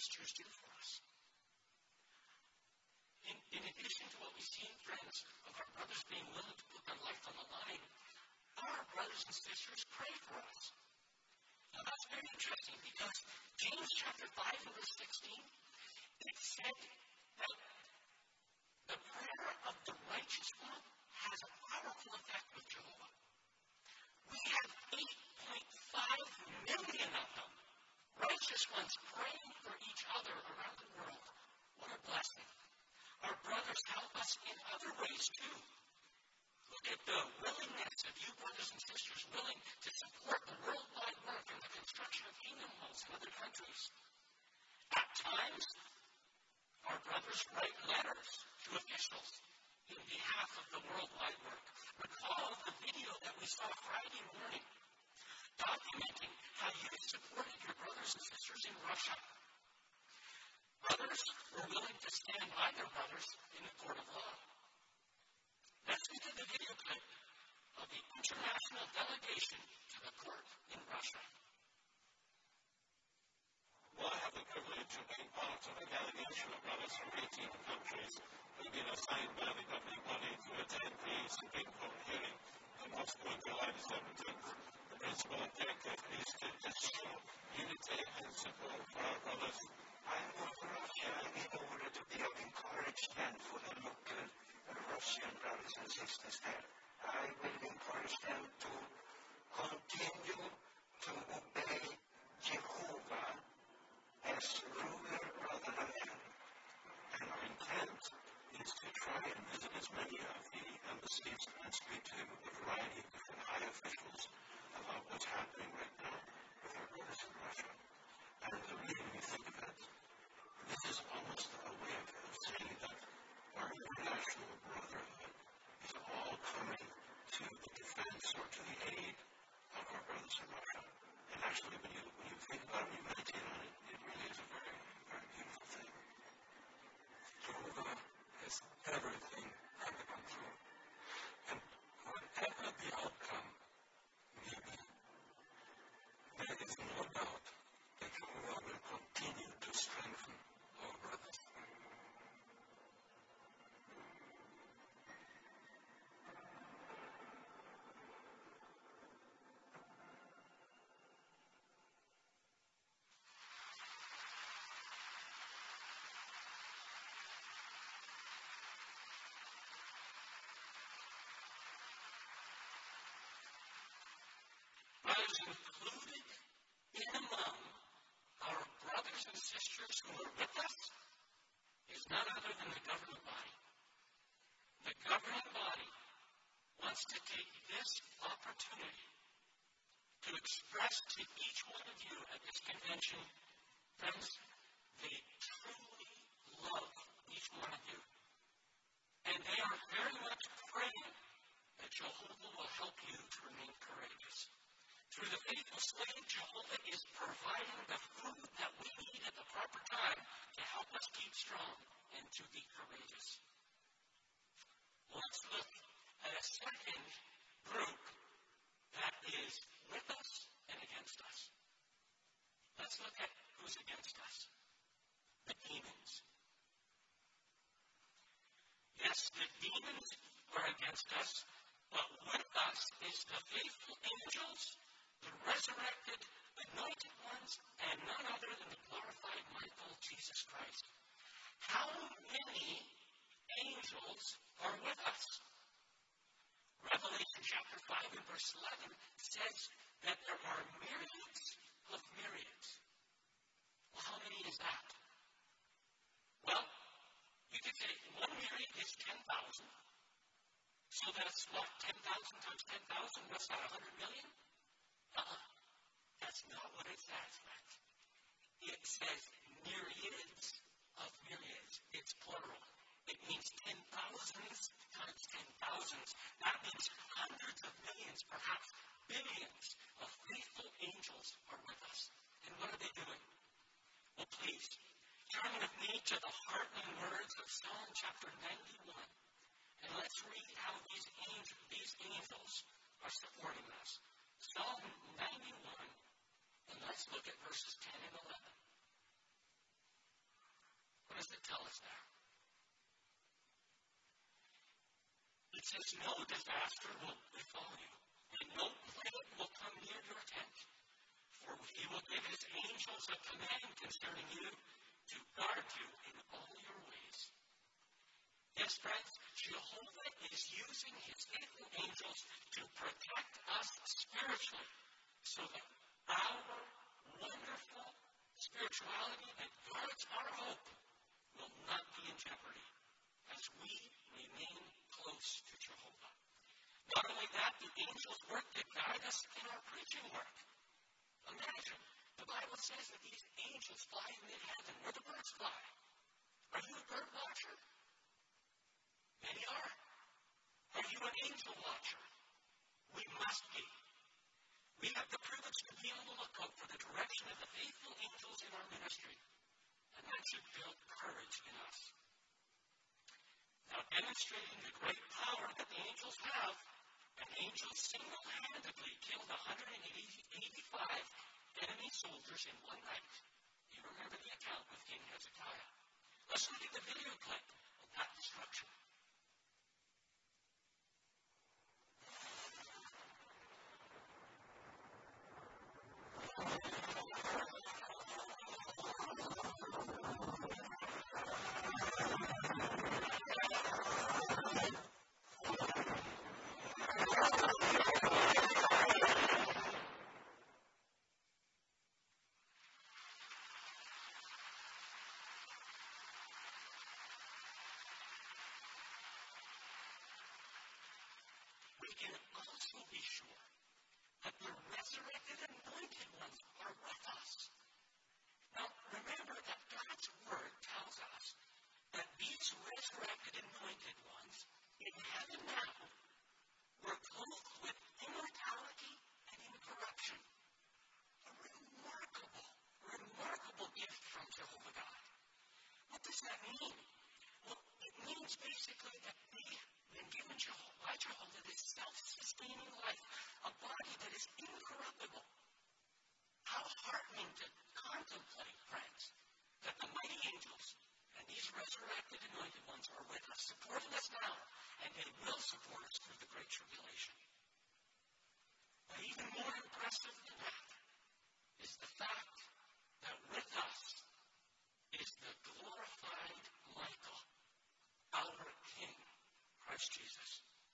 sisters do for us. In, in addition to what we've seen, friends, of our brothers being willing to put their life on the line, our brothers and sisters pray for us. Now that's very interesting because James chapter five and verse sixteen, it said that the prayer of the righteous one has a powerful effect with Jehovah. We have eight point five million of them, righteous ones praying for each other around the world. What a blessing. Our brothers help us in other ways too. Look at the willingness of you brothers and sisters willing to support the worldwide work and the construction of kingdom halls in other countries. At times, our brothers write letters to officials in behalf of the worldwide work. Recall the video that we saw Friday morning documenting how you supported your brothers and sisters in Russia. Brothers were willing to stand by their brothers in the court of law. Let's look at the video clip of the international delegation to the court in Russia. Well, I have the privilege of being part of a delegation of brothers from eighteen countries who've been assigned by the governing body to attend the Supreme Court hearing in Moscow on July the seventeenth. The principal objective is to just show unity and support for our brothers. I go to Russia in order to be of encouragement for the local Russian brothers and sisters there. I will encourage them to continue to obey Jehovah as ruler rather than them. And our intent is to try and visit as many of the embassies and speak to a variety of different high officials about what's happening right now with our brothers in Russia. And really, when you think of it, this is almost a way of saying that our international brotherhood is all coming to the defense or to the aid of our brothers in Russia. And actually, when you, when you think about it, when you meditate on it, it really is a very, very beautiful thing. Jehovah has everything under control. And whatever the outcome may be, there is no doubt that Jehovah will continue to strengthen our brothers. Brothers, included in among our brothers and sisters who are with us is none other than the governing body. The governing body wants to take this opportunity to express to each one of you at this convention, friends, they truly love each one of you. And they are very much praying that Jehovah will help you to remain courageous. Through the faithful slave, Jehovah is providing the food that we need at the proper time to help us keep strong and to be courageous. Let's look at a second group that is with us and against us. Let's look at who's against us. The demons. Yes, the demons are against us, but with us is the faithful angels, the resurrected, anointed ones, and none other than the glorified Michael, Jesus Christ. How many angels are with us? Revelation chapter five and verse eleven says that there are myriads of myriads. Well, how many is that? Well, you could say one myriad is ten thousand. So that's what, ten thousand times ten thousand? What's that, one hundred million? Uh-uh. That's not what it says, friends. It says myriads of myriads. It's plural. It means ten thousands times ten thousands. That means hundreds of millions, perhaps billions of faithful angels are with us. And what are they doing? Well, please, turn with me to the heartening words of Psalm chapter ninety-one. And let's read how these angels, these angels are supporting us. Psalm ninety-one, and let's look at verses ten and eleven. does it tell us there? It says, no disaster will befall you, and no plague will come near your tent. For he will give his angels a command concerning you to guard you in all your ways. Yes, friends, Jehovah is using his faithful angels to protect us spiritually so that our wonderful spirituality that guards our hope will not be in jeopardy as we remain close to Jehovah. Not only that, the angels work to guide us in our preaching work. Imagine, the Bible says that these angels fly in mid-heaven where the birds fly. Are you a bird watcher? Many are. Are you an angel watcher? We must be. We have the privilege to be on the lookout for the direction of the faithful angels in our ministry. And that should build courage in us. Now, demonstrating the great power that the angels have, an angel single-handedly killed one hundred eighty-five enemy soldiers in one night. You remember the account with King Hezekiah. Let's look at the video clip of that destruction. We can also be sure that the resurrected anointed ones are with us. Now, remember that God's word tells us that these resurrected anointed ones in heaven now were clothed with immortality and incorruption. A remarkable, remarkable gift from Jehovah God. What does that mean? Well, it means basically that they been given Jehovah, by Jehovah this self-sustaining life, a body that is incorruptible. How heartening to contemplate, friends, that the mighty angels and these resurrected anointed ones are with us, supporting us now, and they will support us through the great tribulation. But even more impressive than that is the fact that with us is the glorified Michael, our King, Christ Jesus.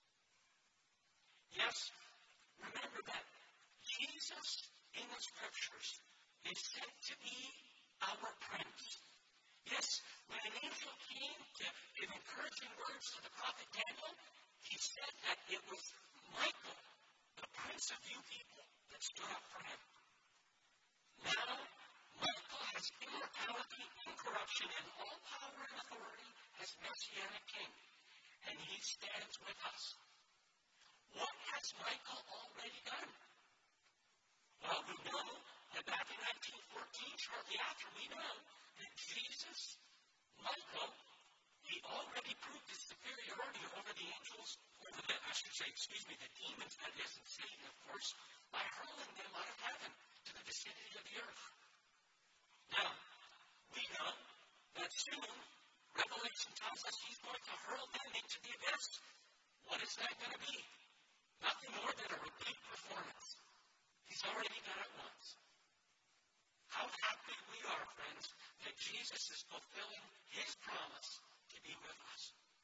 Yes, remember that Jesus in the Scriptures is said to be our Prince. Yes, when an angel came to give encouraging words to the prophet Daniel, he said that it was Michael, the Prince of you people, that stood up for him. Now, Michael has immortality, incorruption, and all power and authority as Messianic King. And he stands with us. What has Michael already done? Well, we know that back in nineteen fourteen, shortly after, we know that Jesus, Michael, he already proved his superiority over the angels, over the, I should say, excuse me, the demons, that is, and Satan, of course, by hurling them out of heaven to the vicinity of the earth. Now, we know that soon, Revelation tells us he's going to hurl them into the abyss. What is that going to be? Nothing more than a repeat performance. He's already done it once. How happy we are, friends, that Jesus is fulfilling his promise to be with us.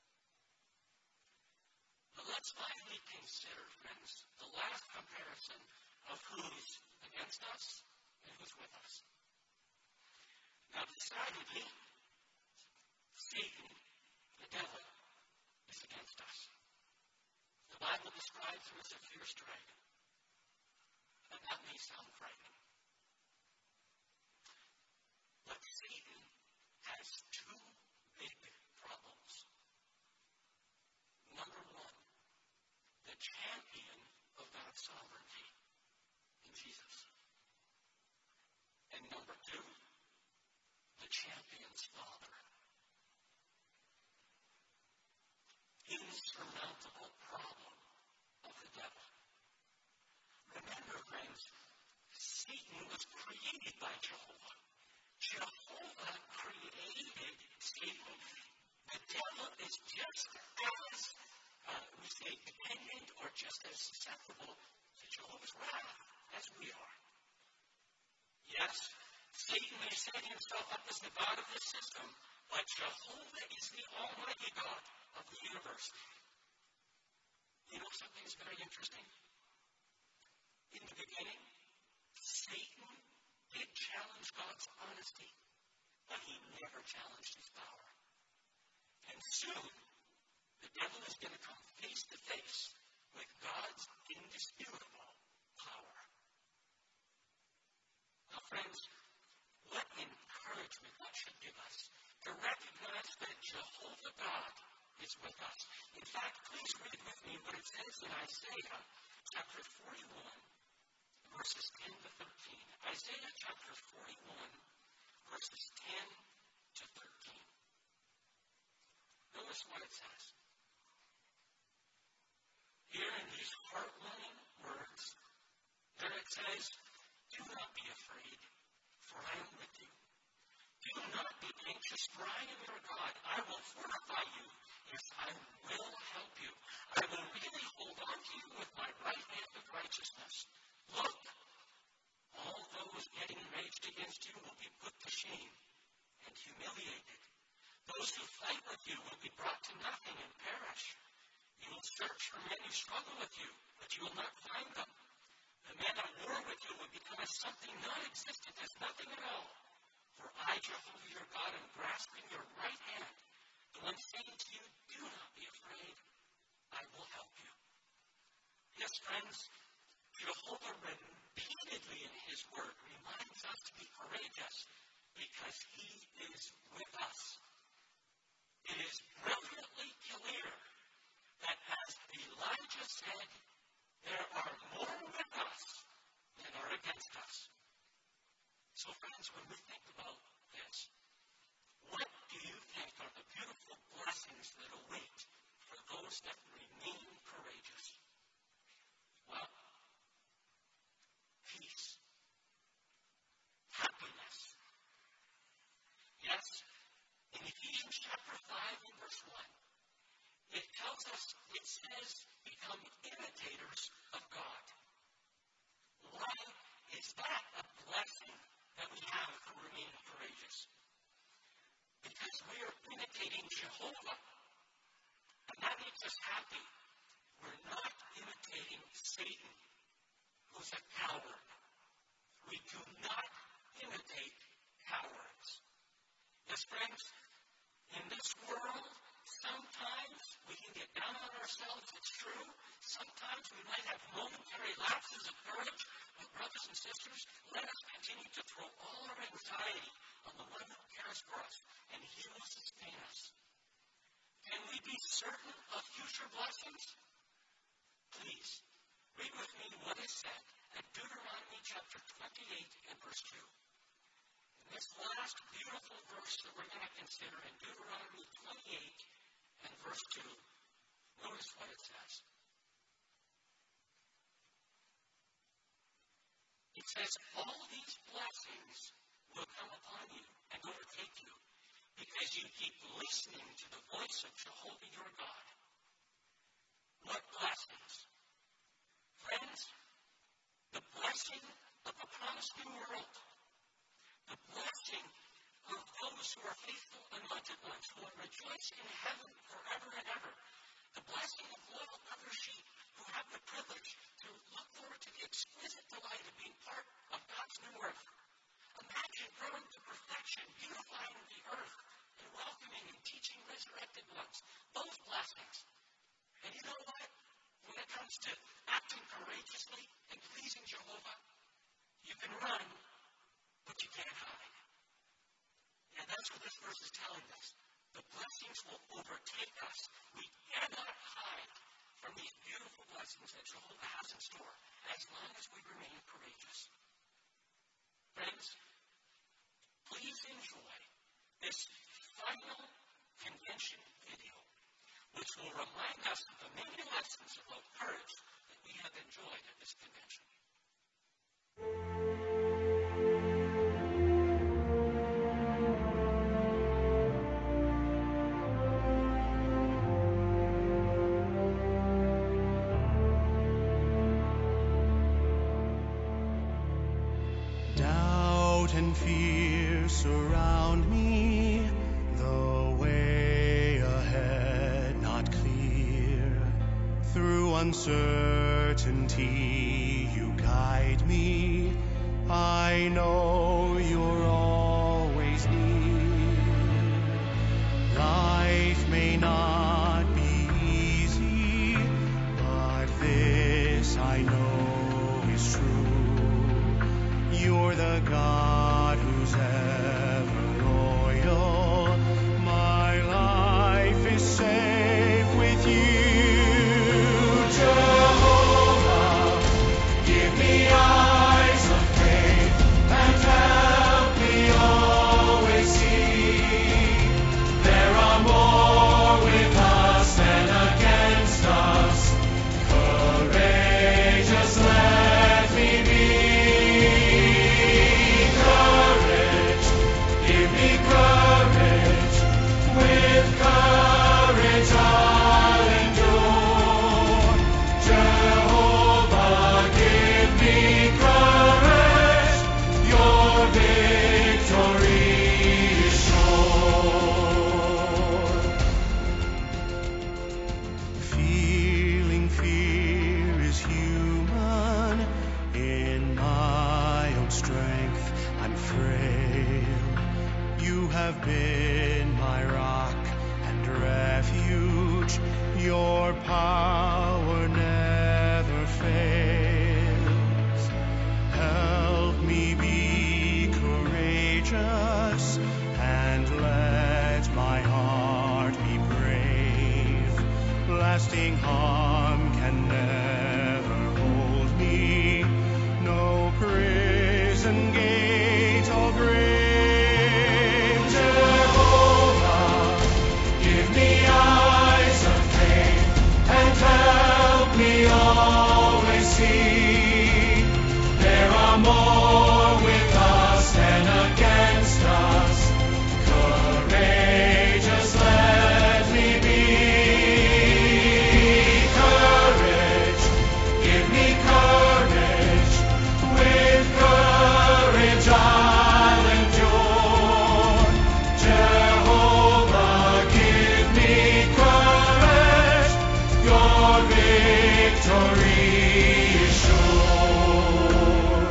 But let's finally consider, friends, the last comparison of who's against us and who's with us. Now, decidedly, Satan, the devil, is against us. The Bible describes him as a fierce dragon. And that may sound frightening. But Satan has two big problems. Number one, the champion of God's sovereignty in Jesus. And number two, the champion's father. Insurmountable problem of the devil. Remember, friends, Satan was created by Jehovah. Jehovah created Satan Satan, the devil is just as, uh, we say, dependent or just as susceptible to Jehovah's wrath as we are. Yes, Satan may set himself up as the God of this system, but Jehovah is the almighty God of the universe. You know something that's very interesting? In the beginning, Satan did challenge God's honesty, but he never challenged his power. And soon, the devil is going to come face to face with God's indisputable power. Now, friends, what encouragement that should give us to recognize that Jehovah God is with us. In fact, please read with me what it says in Isaiah chapter forty-one, verses ten to thirteen. Isaiah chapter forty-one, verses ten to thirteen. Notice what it says. Here in these heart-warming words, there it says, "Do not be afraid, for I am with you. Do not be anxious, for I am your God. I will fortify you. Yes, I will help you. I will really hold on to you with my right hand of righteousness. Look, all those getting enraged against you will be put to shame and humiliated. Those who fight with you will be brought to nothing and perish. You will search for men who struggle with you, but you will not find them. The men at war with you will become as something non-existent, as nothing at all. For I, Jehovah your God, am grasping your right hand, the one saying to you, do not be afraid, I will help you." Yes, friends, Jehovah repeatedly in his word reminds us to be courageous because he is with us. It is brilliantly clear that as Elijah said, there are more with us than are against us. So friends, when we think about this, what do you think are the beautiful blessings that await for those that remain courageous? Well, peace, happiness. Yes, in Ephesians chapter five and verse one, it tells us, it says, become imitators of God. Why is that a blessing that we have to remain courageous? Because we are imitating Jehovah. And that makes us happy. We're not imitating Satan, who's a coward. We do not imitate cowards. Yes, friends, in this world, sometimes we can get down on ourselves, it's true. Sometimes we might have momentary lapses of courage. But brothers and sisters, let us continue to throw all our anxiety on the one who cares for us, and he will sustain us. Can we be certain of future blessings? Please, read with me what is said at Deuteronomy chapter twenty-eight and verse two. In this last beautiful verse that we're going to consider in Deuteronomy twenty-eight and verse two, notice what it says. It says, all these blessings will come upon you and overtake you because you keep listening to the voice of Jehovah your God. What blessings? Friends, the blessing of the promised new world. The blessing of those who are faithful anointed ones who will rejoice in heaven forever and ever. The blessing of loyal other sheep who have the privilege to look forward to the exquisite delight of being part of God's new earth. Imagine growing to perfection, beautifying the earth, and welcoming and teaching resurrected ones. Those blessings. And you know what? When it comes to acting courageously and pleasing Jehovah, you can run, but you can't hide. And that's what this verse is telling us. The blessings will overtake us. We cannot hide from these beautiful blessings that Jehovah has in store as long as we remain courageous. Friends, please enjoy this final convention video, which will remind us of the many lessons about courage that we have enjoyed at this convention. uncertainty you guide me. I know you're always near. Life may not be easy, but this I know is true. You're the God who's ever loyal. My life is safe with you. Jehovah, give me eyes of faith and help me always see. There are more with us than against us. Courageous let me be. Courage, give me courage. With courage I'll endure. Jehovah, give me courage. Your victory is sure. Feeling fear is human. In my own strength, I'm frail. You have been my rock and refuge. Your power never fails. Help me be courageous and let my heart be brave. Lasting harm can never hold me. No prison gate or grave. Jehovah, give me eyes of faith and help me always see. There are more with us than against us. Courageous let me be. Courage, give me courage. With courage I'll endure. Jehovah, give me courage. Your victory is sure.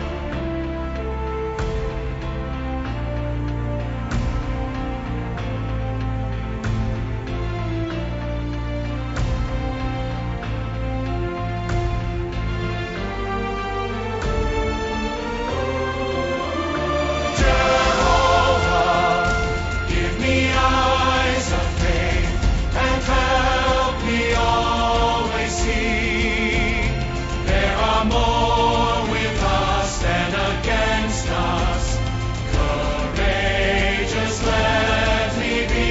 Jehovah, give me eyes of faith and help me always see. There are more with us than against us. Courageous let me be.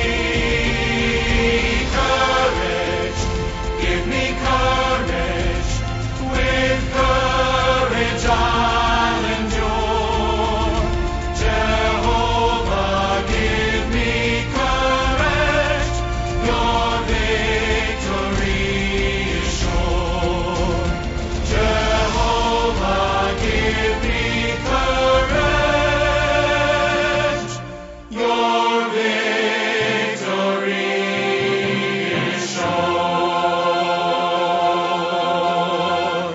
Courage, give me courage. With courage I'll endure. Jehovah, give me courage. Your victory is sure. Jehovah, give me courage. Your victory is sure.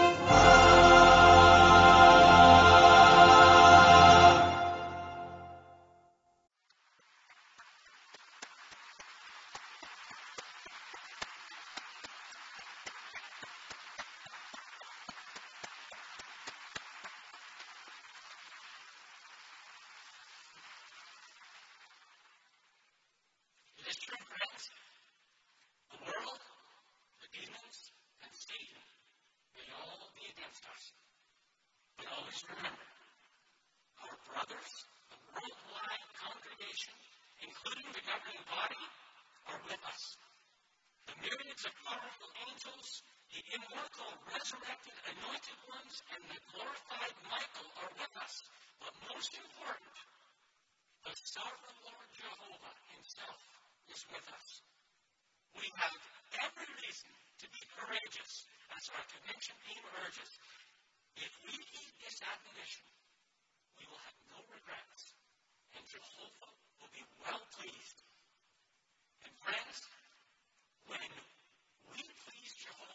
It is true, friends. The world, the demons, and Satan may all be against us. But always remember, our brothers, the worldwide congregation, including the governing body, are with us. The myriads of powerful angels, the immortal, resurrected, anointed ones, and the glorified Michael are with us. But most important, the sovereign Lord Jehovah himself is with us. We have every reason to be courageous, as our convention theme urges. If we heed this admonition, we will have no regrets, and Jehovah will be well pleased. And friends, when we please Jehovah,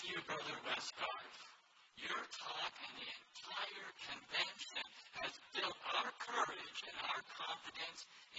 you, Brother Westgarth. Your talk and the entire convention has built our courage and our confidence